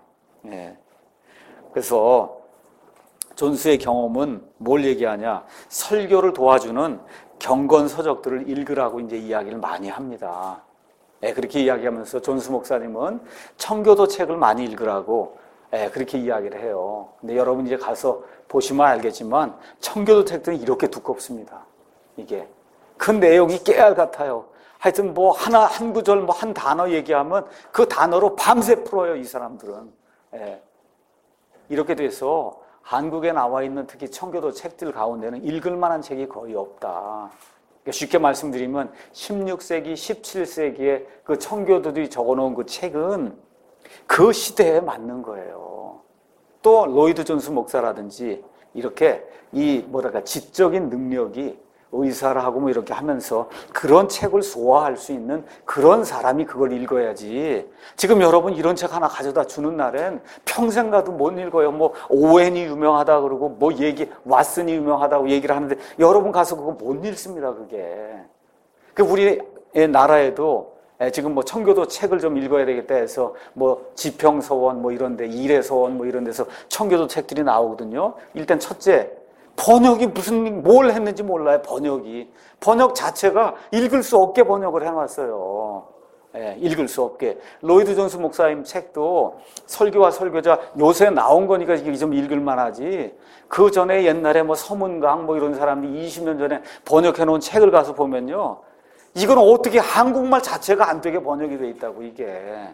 그래서 존스의 경험은 뭘 얘기하냐? 설교를 도와주는 경건 서적들을 읽으라고 이제 이야기를 많이 합니다. 그렇게 이야기하면서 존스 목사님은 청교도 책을 많이 읽으라고 그렇게 이야기를 해요. 근데 여러분 이제 가서 보시면 알겠지만 청교도 책들은 이렇게 두껍습니다. 이게 그 내용이 깨알 같아요. 하여튼 뭐 한 구절 뭐 한 단어 얘기하면 그 단어로 밤새 풀어요, 이 사람들은. 예. 이렇게 돼서 한국에 나와 있는 특히 청교도 책들 가운데는 읽을 만한 책이 거의 없다. 그러니까 쉽게 말씀드리면 16세기, 17세기에 그 청교도들이 적어놓은 그 책은 그 시대에 맞는 거예요. 또 로이드 존스 목사라든지 이렇게 이 뭐랄까 지적인 능력이 의사를 하고 뭐 이렇게 하면서 그런 책을 소화할 수 있는 그런 사람이 그걸 읽어야지. 지금 여러분 이런 책 하나 가져다 주는 날엔 평생 가도 못 읽어요. 뭐 오웬이 유명하다 그러고 뭐 왓슨이 유명하다고 얘기를 하는데 여러분 가서 그거 못 읽습니다. 그게. 우리 나라에도 지금 뭐 청교도 책을 좀 읽어야 되겠다 해서 뭐 지평서원 뭐 이런데 일해서원 뭐 이런 데서 청교도 책들이 나오거든요. 일단 첫째, 번역이 뭘 했는지 몰라요. 번역 자체가 읽을 수 없게 번역을 해놨어요. 읽을 수 없게. 로이드 존스 목사님 책도 설교와 설교자 요새 나온 거니까 이게 좀 읽을 만하지. 그 전에 옛날에 뭐 서문강 뭐 이런 사람들이 20년 전에 번역해 놓은 책을 가서 보면요, 이건 어떻게 한국말 자체가 안 되게 번역이 돼 있다고 이게.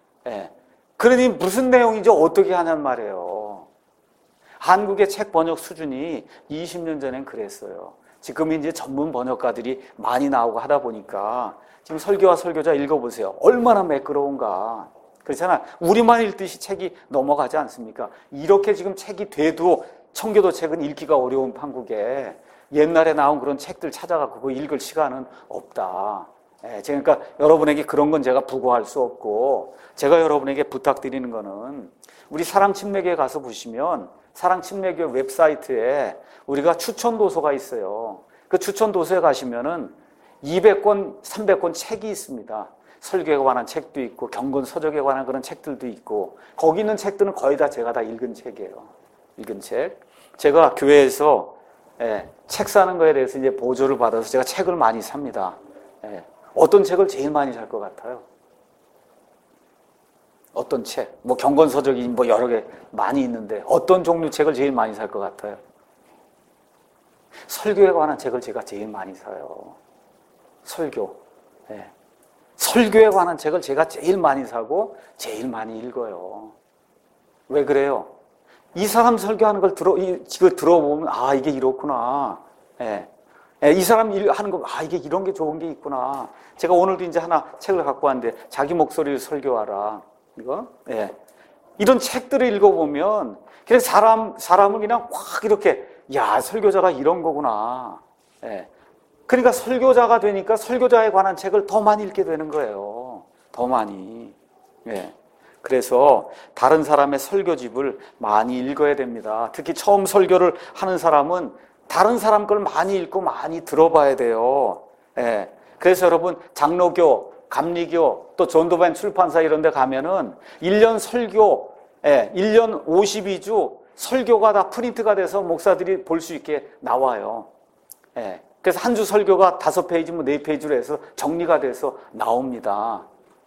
그러니 무슨 내용인지 어떻게 하냔 말이에요. 한국의 책 번역 수준이 20년 전엔 그랬어요. 지금 이제 전문 번역가들이 많이 나오고 하다 보니까 지금 설교와 설교자 읽어보세요. 얼마나 매끄러운가. 그렇잖아. 우리만 읽듯이 책이 넘어가지 않습니까? 이렇게 지금 책이 돼도 청교도 책은 읽기가 어려운 판국에 옛날에 나온 그런 책들 찾아가고 그거 읽을 시간은 없다. 그러니까 여러분에게 그런 건 제가 부고할 수 없고, 제가 여러분에게 부탁드리는 거는 우리 사랑침례교회 가서 보시면 사랑침례교회 웹사이트에 우리가 추천 도서가 있어요. 그 추천 도서에 가시면은 200권, 300권 책이 있습니다. 설교에 관한 책도 있고 경건 서적에 관한 그런 책들도 있고, 거기 있는 책들은 거의 다 제가 다 읽은 책이에요. 읽은 책. 제가 교회에서 책 사는 거에 대해서 이제 보조를 받아서 제가 책을 많이 삽니다. 어떤 책을 제일 많이 살 것 같아요? 어떤 책? 뭐 경건서적이 뭐 여러 개 많이 있는데 어떤 종류 책을 제일 많이 살 것 같아요? 설교에 관한 책을 제가 제일 많이 사요. 설교. 설교에 관한 책을 제가 제일 많이 사고 제일 많이 읽어요. 왜 그래요? 이 사람 설교하는 걸 들어보면 아, 이게 이렇구나. 이 사람 하는 거, 아, 이게 이런 게 좋은 게 있구나. 제가 오늘도 이제 하나 책을 갖고 왔는데, 자기 목소리를 설교하라. 이거? 이런 책들을 읽어보면, 그냥 사람을 그냥 확 이렇게, 야, 설교자가 이런 거구나. 그러니까 설교자가 되니까 설교자에 관한 책을 더 많이 읽게 되는 거예요. 더 많이. 그래서 다른 사람의 설교집을 많이 읽어야 됩니다. 특히 처음 설교를 하는 사람은 다른 사람 걸 많이 읽고 많이 들어봐야 돼요. 그래서 여러분 장로교, 감리교, 또 전도반 출판사 이런 데 가면은 1년 설교, 1년 52주 설교가 다 프린트가 돼서 목사들이 볼 수 있게 나와요. 그래서 한 주 설교가 5페이지, 뭐 4페이지로 해서 정리가 돼서 나옵니다.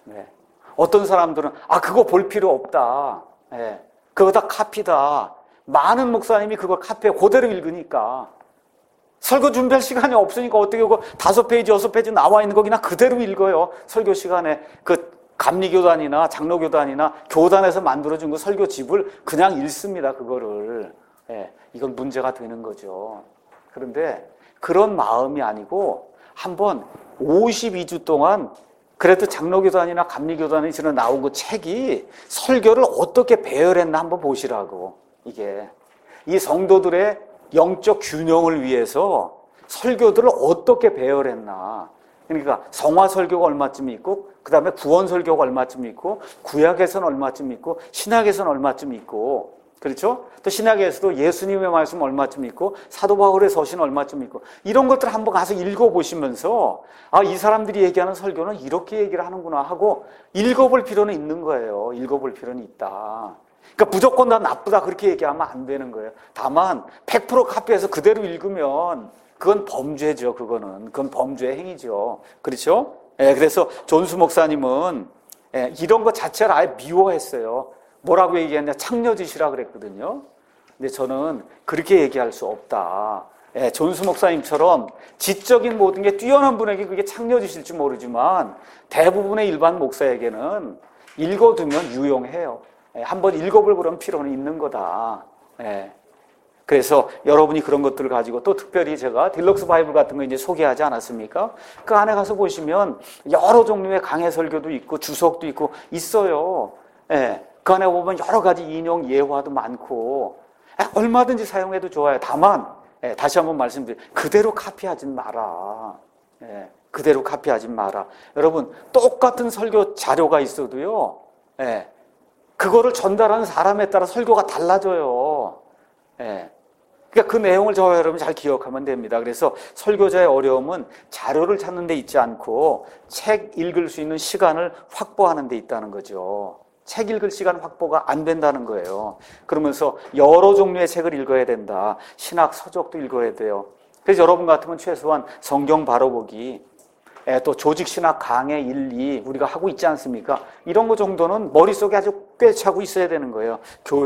어떤 사람들은 아, 그거 볼 필요 없다. 그거 다 카피다. 많은 목사님이 그걸 카피해 그대로 읽으니까. 설교 준비할 시간이 없으니까 어떻게 그거 5페이지, 6페이지 나와 있는 거 그냥 그대로 읽어요. 설교 시간에 그 감리교단이나 장로교단이나 교단에서 만들어준 그 설교집을 그냥 읽습니다. 그거를. 이건 문제가 되는 거죠. 그런데 그런 마음이 아니고 한번 52주 동안 그래도 장로교단이나 감리교단에서 나온 그 책이 설교를 어떻게 배열했나 한번 보시라고. 이게 이 성도들의 영적 균형을 위해서 설교들을 어떻게 배열했나. 그러니까 성화 설교가 얼마쯤 있고, 그 다음에 구원 설교가 얼마쯤 있고, 구약에서는 얼마쯤 있고, 신약에서는 얼마쯤 있고, 그렇죠? 또 신약에서도 예수님의 말씀 얼마쯤 있고, 사도 바울의 서신 얼마쯤 있고, 이런 것들 한번 가서 읽어보시면서 아, 이 사람들이 얘기하는 설교는 이렇게 얘기를 하는구나 하고 읽어볼 필요는 있는 거예요. 읽어볼 필요는 있다. 그러니까 무조건 다 나쁘다 그렇게 얘기하면 안 되는 거예요. 다만 100% 카피해서 그대로 읽으면 그건 범죄죠. 그건 범죄의 행위죠. 그렇죠? 그래서 존수 목사님은 이런 것 자체를 아예 미워했어요. 뭐라고 얘기했냐? 창녀짓이라 그랬거든요. 근데 저는 그렇게 얘기할 수 없다. 존수 목사님처럼 지적인 모든 게 뛰어난 분에게 그게 창녀지실지 모르지만 대부분의 일반 목사에게는 읽어두면 유용해요. 한번 읽어볼 그런 필요는 있는 거다. 그래서 여러분이 그런 것들을 가지고 또 특별히 제가 딜럭스 바이블 같은 거 이제 소개하지 않았습니까? 그 안에 가서 보시면 여러 종류의 강해 설교도 있고 주석도 있고 있어요. 그 안에 보면 여러 가지 인용 예화도 많고 얼마든지 사용해도 좋아요. 다만 다시 한번 말씀드려요. 그대로 카피하진 마라. 그대로 카피하진 마라. 여러분 똑같은 설교 자료가 있어도요. 그거를 전달하는 사람에 따라 설교가 달라져요. 그러니까 그 내용을 저와 여러분 잘 기억하면 됩니다. 그래서 설교자의 어려움은 자료를 찾는 데 있지 않고 책 읽을 수 있는 시간을 확보하는 데 있다는 거죠. 책 읽을 시간 확보가 안 된다는 거예요. 그러면서 여러 종류의 책을 읽어야 된다. 신학 서적도 읽어야 돼요. 그래서 여러분 같으면 최소한 성경 바로 보기, 또 조직신학 강해 1, 2 우리가 하고 있지 않습니까? 이런 거 정도는 머릿속에 아주 꿰차고 있어야 되는 거예요.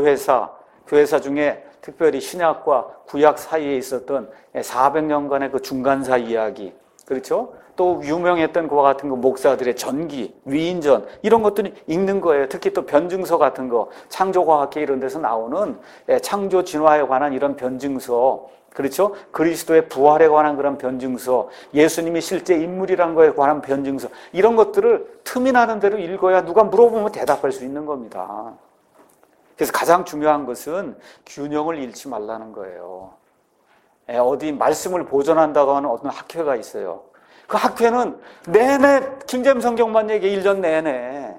교회사 중에 특별히 신약과 구약 사이에 있었던 400년간의 그 중간사 이야기, 그렇죠? 또 유명했던 그와 같은 거 목사들의 전기, 위인전 이런 것들이 읽는 거예요. 특히 또 변증서 같은 거, 창조과학회 이런 데서 나오는 창조 진화에 관한 이런 변증서, 그렇죠? 그리스도의 부활에 관한 그런 변증서, 예수님이 실제 인물이란 거에 관한 변증서 이런 것들을 틈이 나는 대로 읽어야 누가 물어보면 대답할 수 있는 겁니다. 그래서 가장 중요한 것은 균형을 잃지 말라는 거예요. 어디 말씀을 보존한다고 하는 어떤 학회가 있어요. 그 학회는 내내 킹제임스 성경만 얘기해 1년 내내.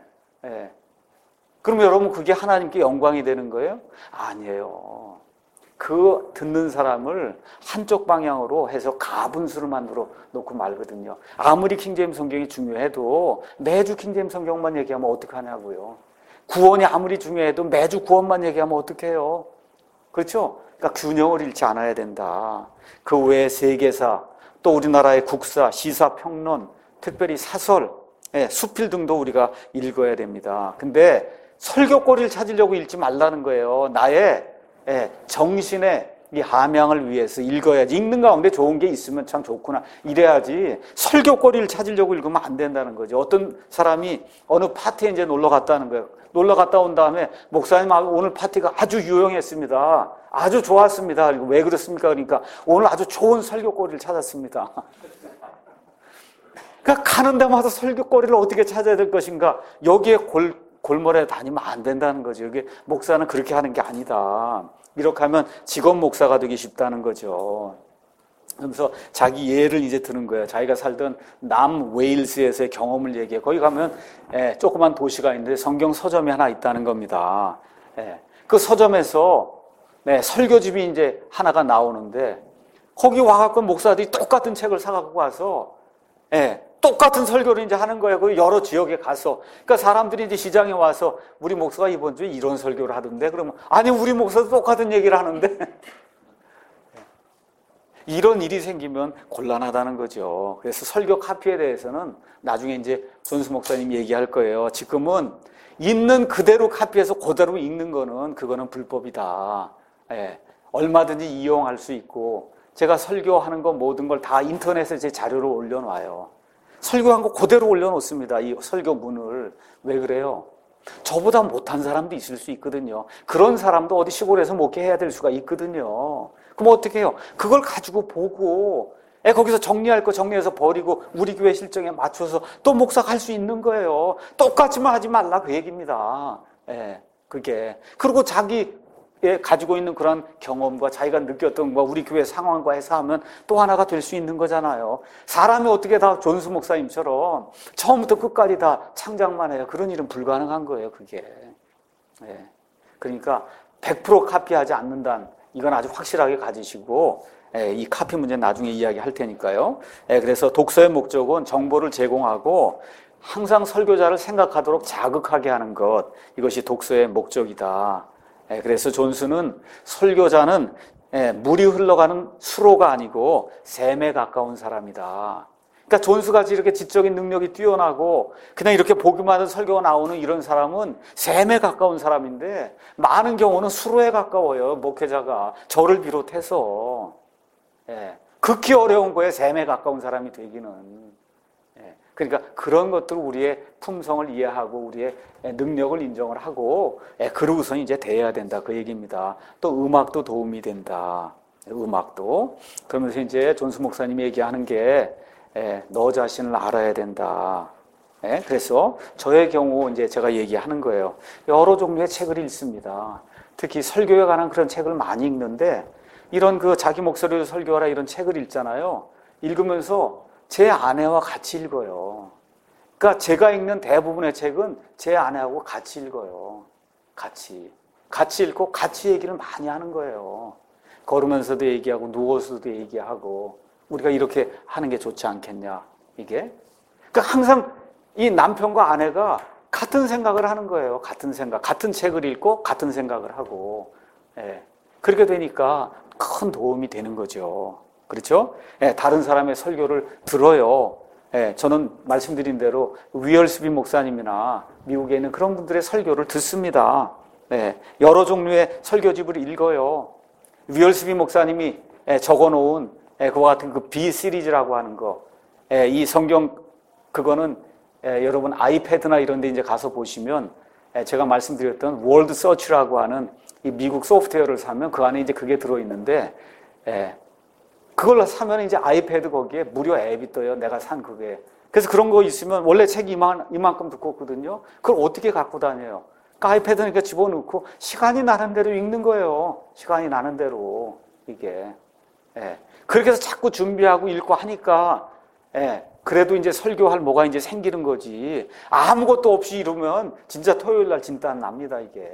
그러면 여러분 그게 하나님께 영광이 되는 거예요? 아니에요. 그 듣는 사람을 한쪽 방향으로 해서 가분수를 만들어 놓고 말거든요. 아무리 킹제임스 성경이 중요해도 매주 킹제임스 성경만 얘기하면 어떡하냐고요. 구원이 아무리 중요해도 매주 구원만 얘기하면 어떡해요? 그렇죠? 그러니까 균형을 잃지 않아야 된다. 그 외에 세계사, 또 우리나라의 국사, 시사, 평론, 특별히 사설, 수필 등도 우리가 읽어야 됩니다. 근데 설교거리를 찾으려고 읽지 말라는 거예요. 나의 정신의 이 함양을 위해서 읽어야지. 읽는 가운데 좋은 게 있으면 참 좋구나. 이래야지 설교거리를 찾으려고 읽으면 안 된다는 거죠. 어떤 사람이 어느 파티에 이제 놀러 갔다는 거예요. 놀러 갔다 온 다음에 목사님 오늘 파티가 아주 유용했습니다. 아주 좋았습니다. 왜 그렇습니까? 그러니까 오늘 아주 좋은 설교거리를 찾았습니다. 그러니까 가는 데마다 설교거리를 어떻게 찾아야 될 것인가? 여기에 골몰에 다니면 안 된다는 거죠. 여기 목사는 그렇게 하는 게 아니다. 이렇게 하면 직업 목사가 되기 쉽다는 거죠. 그러면서 자기 예를 이제 드는 거예요. 자기가 살던 남 웨일스에서의 경험을 얘기해. 거기 가면 조그만 도시가 있는데 성경 서점이 하나 있다는 겁니다. 그 서점에서 설교집이 이제 하나가 나오는데 거기 와갖고 목사들이 똑같은 책을 사갖고 와서 똑같은 설교를 이제 하는 거예요. 그 여러 지역에 가서. 그러니까 사람들이 이제 시장에 와서 우리 목사가 이번 주에 이런 설교를 하던데 그러면 아니 우리 목사도 똑같은 얘기를 하는데 이런 일이 생기면 곤란하다는 거죠. 그래서 설교 카피에 대해서는 나중에 이제 존수 목사님 얘기할 거예요. 지금은 있는 그대로 카피해서 그대로 읽는 거는 그거는 불법이다. 얼마든지 이용할 수 있고 제가 설교하는 거 모든 걸 다 인터넷에 제 자료로 올려놔요. 설교한 거 그대로 올려놓습니다. 이 설교문을. 왜 그래요? 저보다 못한 사람도 있을 수 있거든요. 그런 사람도 어디 시골에서 목회해야 될 수가 있거든요. 그럼 어떻게 해요? 그걸 가지고 보고 거기서 정리할 거 정리해서 버리고 우리 교회 실정에 맞춰서 또 목사가 할 수 있는 거예요. 똑같이만 하지 말라 그 얘기입니다. 그게. 그리고 자기 가지고 있는 그런 경험과 자기가 느꼈던 거 우리 교회 상황과 해서 하면 또 하나가 될 수 있는 거잖아요. 사람이 어떻게 다 존수 목사님처럼 처음부터 끝까지 다 창작만 해요. 그런 일은 불가능한 거예요, 그게. 그러니까 100% 카피하지 않는다는 이건 아주 확실하게 가지시고 이 카피 문제는 나중에 이야기할 테니까요. 그래서 독서의 목적은 정보를 제공하고 항상 설교자를 생각하도록 자극하게 하는 것, 이것이 독서의 목적이다. 그래서 존수는 설교자는 물이 흘러가는 수로가 아니고 샘에 가까운 사람이다. 그러니까 존수같이 이렇게 지적인 능력이 뛰어나고 그냥 이렇게 보기만 해도 설교가 나오는 이런 사람은 샘에 가까운 사람인데 많은 경우는 수로에 가까워요. 목회자가 저를 비롯해서. 예. 극히 어려운 거에 셈에 가까운 사람이 되기는. 예. 그러니까 그런 것들 우리의 품성을 이해하고 우리의 능력을 인정을 하고 그러고서 이제 대해야 된다 그 얘기입니다. 또 음악도 도움이 된다. 음악도. 그러면서 이제 존스 목사님이 얘기하는 게 너 자신을 알아야 된다. 그래서 저의 경우 이제 제가 얘기하는 거예요. 여러 종류의 책을 읽습니다. 특히 설교에 관한 그런 책을 많이 읽는데 이런 그 자기 목소리로 설교하라 이런 책을 읽잖아요. 읽으면서 제 아내와 같이 읽어요. 그러니까 제가 읽는 대부분의 책은 제 아내하고 같이 읽어요. 같이 읽고 같이 얘기를 많이 하는 거예요. 걸으면서도 얘기하고 누워서도 얘기하고 우리가 이렇게 하는 게 좋지 않겠냐 이게. 그러니까 항상 이 남편과 아내가 같은 생각을 하는 거예요. 같은 생각, 같은 책을 읽고 같은 생각을 하고 그렇게 되니까 큰 도움이 되는 거죠. 그렇죠? 다른 사람의 설교를 들어요. 저는 말씀드린 대로 위얼스비 목사님이나 미국에 있는 그런 분들의 설교를 듣습니다. 여러 종류의 설교집을 읽어요. 위얼스비 목사님이 적어놓은 그와 같은 그 B 시리즈라고 하는 거, 이 성경 그거는 여러분 아이패드나 이런 데 이제 가서 보시면 제가 말씀드렸던 월드 서치라고 하는 이 미국 소프트웨어를 사면 그 안에 이제 그게 들어있는데 그걸 사면 이제 아이패드 거기에 무료 앱이 떠요. 내가 산 그게. 그래서 그런 거 있으면 원래 책이 이만큼 두껍거든요. 그걸 어떻게 갖고 다녀요? 그러니까 아이패드니까 집어넣고 시간이 나는 대로 읽는 거예요. 시간이 나는 대로 이게. 그렇게 해서 자꾸 준비하고 읽고 하니까 그래도 이제 설교할 뭐가 이제 생기는 거지. 아무것도 없이 이러면 진짜 토요일 날 진단 납니다, 이게.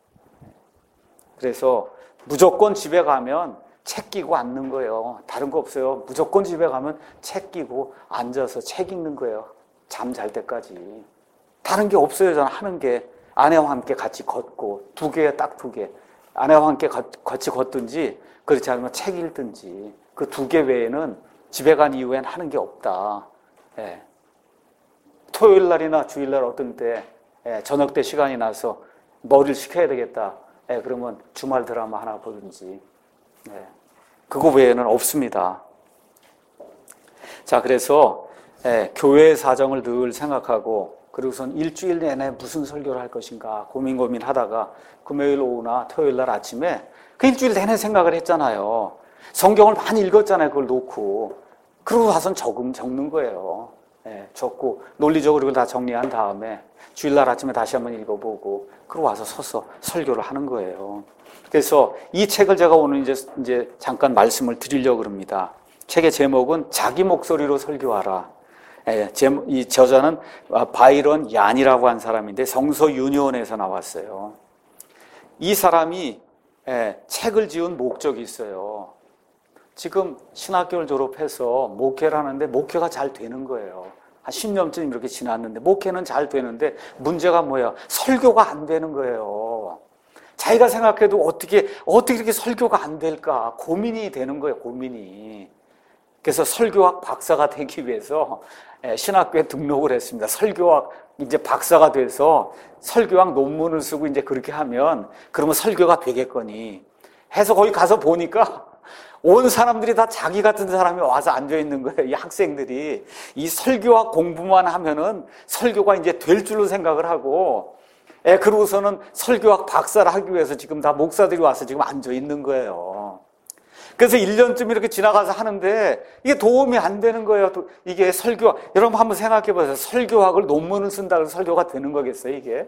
그래서 무조건 집에 가면 책 끼고 앉는 거예요. 다른 거 없어요. 무조건 집에 가면 책 끼고 앉아서 책 읽는 거예요. 잠 잘 때까지. 다른 게 없어요, 저는 하는 게. 아내와 함께 같이 걷고, 딱 두 개. 아내와 함께 같이 걷든지, 그렇지 않으면 책 읽든지. 그 두 개 외에는 집에 간 이후엔 하는 게 없다. 토요일 날이나 주일 날 어떤 때, 저녁 때 시간이 나서 머리를 식혀야 되겠다. 그러면 주말 드라마 하나 보든지. 그거 외에는 없습니다. 자, 그래서 교회의 사정을 늘 생각하고 그리고선 일주일 내내 무슨 설교를 할 것인가 고민하다가 금요일 오후나 토요일 날 아침에 그 일주일 내내 생각을 했잖아요. 성경을 많이 읽었잖아요. 그걸 놓고. 그러고 와서는 적는 거예요. 적고 논리적으로 그걸 다 정리한 다음에 주일날 아침에 다시 한번 읽어보고 그러고 와서 서서 설교를 하는 거예요. 그래서 이 책을 제가 오늘 이제 잠깐 말씀을 드리려고 합니다. 책의 제목은 자기 목소리로 설교하라. 이 저자는 바이런 얀이라고 한 사람인데 성서 유니온에서 나왔어요. 이 사람이 책을 지은 목적이 있어요. 지금 신학교를 졸업해서 목회를 하는데 목회가 잘 되는 거예요. 한 10년쯤 이렇게 지났는데 목회는 잘 되는데 문제가 뭐야? 설교가 안 되는 거예요. 자기가 생각해도 어떻게 이렇게 설교가 안 될까? 고민이 되는 거예요, 고민이. 그래서 설교학 박사가 되기 위해서 신학교에 등록을 했습니다. 설교학 이제 박사가 돼서 설교학 논문을 쓰고 이제 그렇게 하면 그러면 설교가 되겠거니 해서 거기 가서 보니까 온 사람들이 다 자기 같은 사람이 와서 앉아 있는 거예요. 이 학생들이 이 설교학 공부만 하면은 설교가 이제 될 줄로 생각을 하고 그러고서는 설교학 박사를 하기 위해서 지금 다 목사들이 와서 지금 앉아 있는 거예요. 그래서 1년쯤 이렇게 지나가서 하는데 이게 도움이 안 되는 거예요. 이게 설교학, 여러분 한번 생각해 보세요. 설교학을 논문을 쓴다고 해서 설교가 되는 거겠어요, 이게?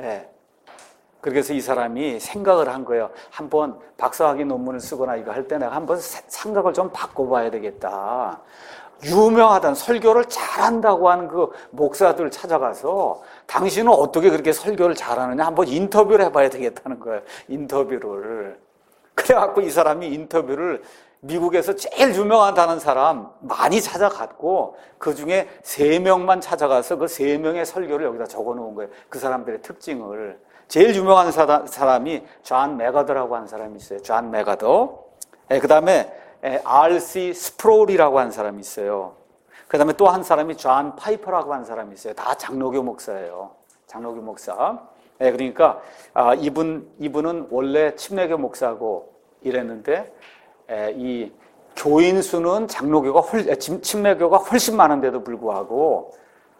그래서 이 사람이 생각을 한 거예요. 한번 박사학위 논문을 쓰거나 이거 할 때 내가 한번 생각을 좀 바꿔봐야 되겠다. 유명하다는 설교를 잘한다고 하는 그 목사들 찾아가서 당신은 어떻게 그렇게 설교를 잘하느냐 한번 인터뷰를 해봐야 되겠다는 거예요. 인터뷰를. 그래갖고 이 사람이 인터뷰를 미국에서 제일 유명하다는 사람 많이 찾아갔고 그중에 3명만 찾아가서 그 3명의 설교를 여기다 적어놓은 거예요. 그 사람들의 특징을. 제일 유명한 사람이 존 맥아더라고 하는 사람이 있어요. 존 맥아더. 그 다음에 R.C. 스프롤이라고 하는 사람이 있어요. 그 다음에 또 한 사람이 존 파이퍼라고 하는 사람이 있어요. 다 장로교 목사예요. 장로교 목사. 그러니까 이분은 원래 침례교 목사고 이랬는데 이 교인 수는 침례교가 훨씬 많은데도 불구하고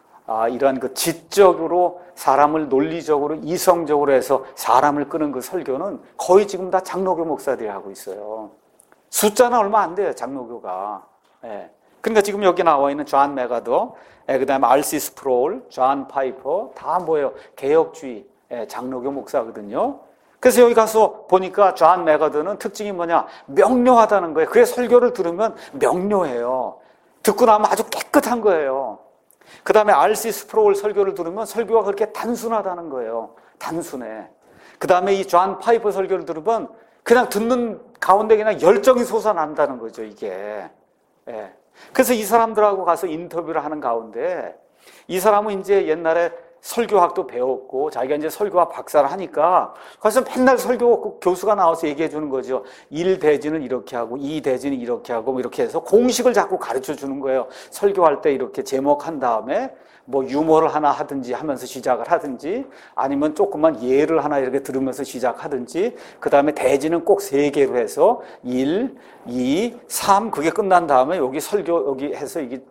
이러한 그 지적으로 사람을 논리적으로 이성적으로 해서 사람을 끄는 그 설교는 거의 지금 다 장로교 목사들이 하고 있어요. 숫자는 얼마 안 돼요, 장로교가. 예. 그러니까 지금 여기 나와 있는 존 메가더, 그 다음에 R.C. 스프롤, 존 파이퍼, 다 뭐예요? 개혁주의 장로교 목사거든요. 그래서 여기 가서 보니까 존 메가더는 특징이 뭐냐? 명료하다는 거예요. 그의 설교를 들으면 명료해요. 듣고 나면 아주 깨끗한 거예요. 그 다음에 R.C. 스프롤 설교를 들으면 설교가 그렇게 단순하다는 거예요. 단순해. 그 다음에 이 존 파이퍼 설교를 들으면 그냥 듣는 가운데 그냥 열정이 솟아난다는 거죠, 이게. 예. 그래서 이 사람들하고 가서 인터뷰를 하는 가운데 이 사람은 이제 옛날에 설교학도 배웠고 자기가 이제 설교학 박사를 하니까 그래서 맨날 설교 교수가 나와서 얘기해 주는 거죠. 1대지는 이렇게 하고 2대지는 이렇게 하고 뭐 이렇게 해서 공식을 자꾸 가르쳐 주는 거예요. 설교할 때 이렇게 제목한 다음에 뭐 유머를 하나 하든지 하면서 시작을 하든지 아니면 조그만 예를 하나 이렇게 들으면서 시작하든지 그 다음에 대지는 꼭 3개로 해서 1, 2, 3 그게 끝난 다음에 여기 설교 여기 해서 이게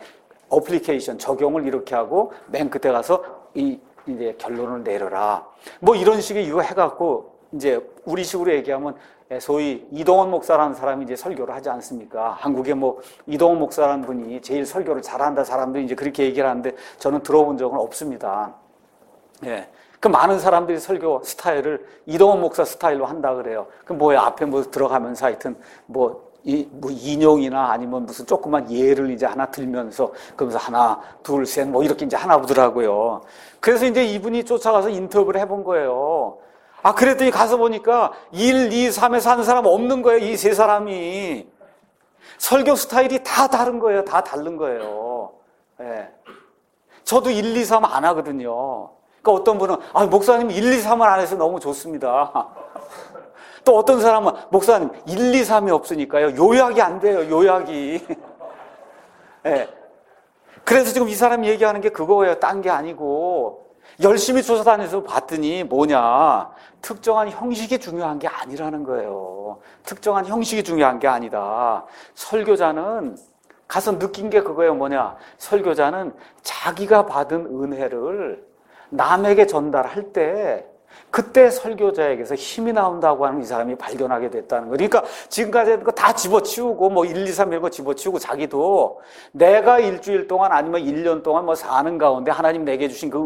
어플리케이션 적용을 이렇게 하고 맨 끝에 가서 이제 결론을 내려라. 뭐 이런 식의 이거 해갖고 이제 우리식으로 얘기하면 소위 이동원 목사라는 사람이 이제 설교를 하지 않습니까? 한국에 뭐 이동원 목사라는 분이 제일 설교를 잘한다 사람들이 이제 그렇게 얘기를 하는데 저는 들어본 적은 없습니다. 예. 그 많은 사람들이 설교 스타일을 이동원 목사 스타일로 한다 그래요. 그 뭐야 앞에 뭐 들어가면서 하여튼 뭐 인용이나 아니면 무슨 조그만 예를 이제 하나 들면서 그러면서 하나, 둘, 셋 뭐 이렇게 이제 하나 보더라고요. 그래서 이제 이분이 쫓아가서 인터뷰를 해본 거예요. 그랬더니 가서 보니까 1, 2, 3에서 하는 사람 없는 거예요. 이 3사람이. 설교 스타일이 다 다른 거예요. 다 다른 거예요. 예. 저도 1, 2, 3 안 하거든요. 그러니까 어떤 분은 목사님 1, 2, 3을 안 해서 너무 좋습니다. 또 어떤 사람은 목사님 1, 2, 3이 없으니까요. 요약이 안 돼요. 요약이. 예. 그래서 지금 이 사람이 얘기하는 게 그거예요. 딴 게 아니고 열심히 쫓아다녀서 봤더니 뭐냐. 특정한 형식이 중요한 게 아니라는 거예요. 특정한 형식이 중요한 게 아니다. 설교자는 가서 느낀 게 그거예요. 뭐냐. 설교자는 자기가 받은 은혜를 남에게 전달할 때 그때 설교자에게서 힘이 나온다고 하는 이 사람이 발견하게 됐다는 거예요. 그러니까 지금까지 했던 거 다 집어치우고 뭐 1, 2, 3 이런 거 집어치우고 자기도 내가 일주일 동안 아니면 1년 동안 뭐 사는 가운데 하나님 내게 주신 그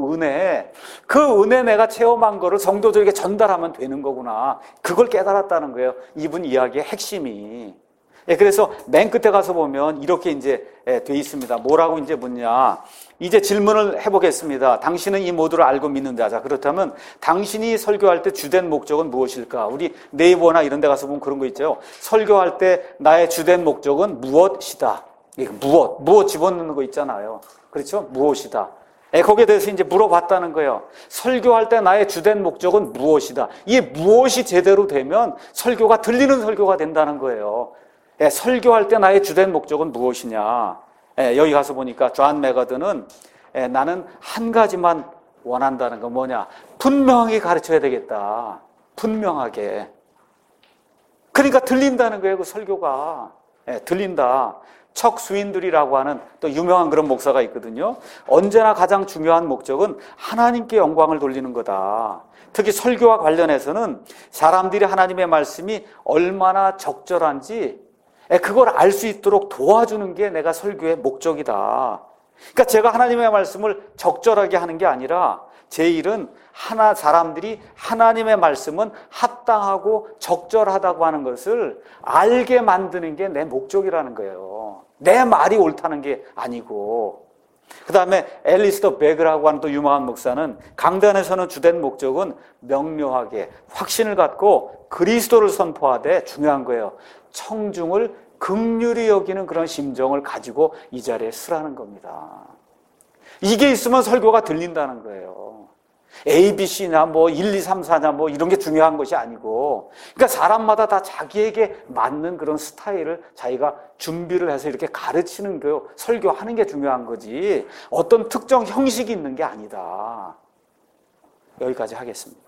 은혜 내가 체험한 거를 성도들에게 전달하면 되는 거구나. 그걸 깨달았다는 거예요. 이분 이야기의 핵심이. 그래서 맨 끝에 가서 보면 이렇게 이제 돼 있습니다. 뭐라고 이제 묻냐. 이제 질문을 해보겠습니다. 당신은 이 모두를 알고 믿는다. 자, 그렇다면 당신이 설교할 때 주된 목적은 무엇일까? 우리 네이버나 이런 데 가서 보면 그런 거 있죠. 설교할 때 나의 주된 목적은 무엇이다. 무엇 집어넣는 거 있잖아요. 그렇죠? 무엇이다. 거기에 대해서 이제 물어봤다는 거예요. 설교할 때 나의 주된 목적은 무엇이다. 이 무엇이 제대로 되면 설교가 들리는 설교가 된다는 거예요. 설교할 때 나의 주된 목적은 무엇이냐. 여기 가서 보니까 존 메가더는 나는 한 가지만 원한다는 거 뭐냐. 분명하게 가르쳐야 되겠다. 분명하게. 그러니까 들린다는 거예요. 그 설교가. 들린다. 척 스윈들이라고 하는 또 유명한 그런 목사가 있거든요. 언제나 가장 중요한 목적은 하나님께 영광을 돌리는 거다. 특히 설교와 관련해서는 사람들이 하나님의 말씀이 얼마나 적절한지 그걸 알 수 있도록 도와주는 게 내가 설교의 목적이다. 그러니까 제가 하나님의 말씀을 적절하게 하는 게 아니라 제 일은 사람들이 하나님의 말씀은 합당하고 적절하다고 하는 것을 알게 만드는 게 내 목적이라는 거예요. 내 말이 옳다는 게 아니고. 그 다음에 앨리스터 베그라고 하는 또 유명한 목사는 강단에서는 주된 목적은 명료하게 확신을 갖고 그리스도를 선포하되 중요한 거예요. 청중을 긍휼히 여기는 그런 심정을 가지고 이 자리에 서라는 겁니다. 이게 있으면 설교가 들린다는 거예요. A, B, C나 뭐 1, 2, 3, 4냐 뭐 이런 게 중요한 것이 아니고 그러니까 사람마다 다 자기에게 맞는 그런 스타일을 자기가 준비를 해서 이렇게 가르치는 거 설교하는 게 중요한 거지 어떤 특정 형식이 있는 게 아니다. 여기까지 하겠습니다.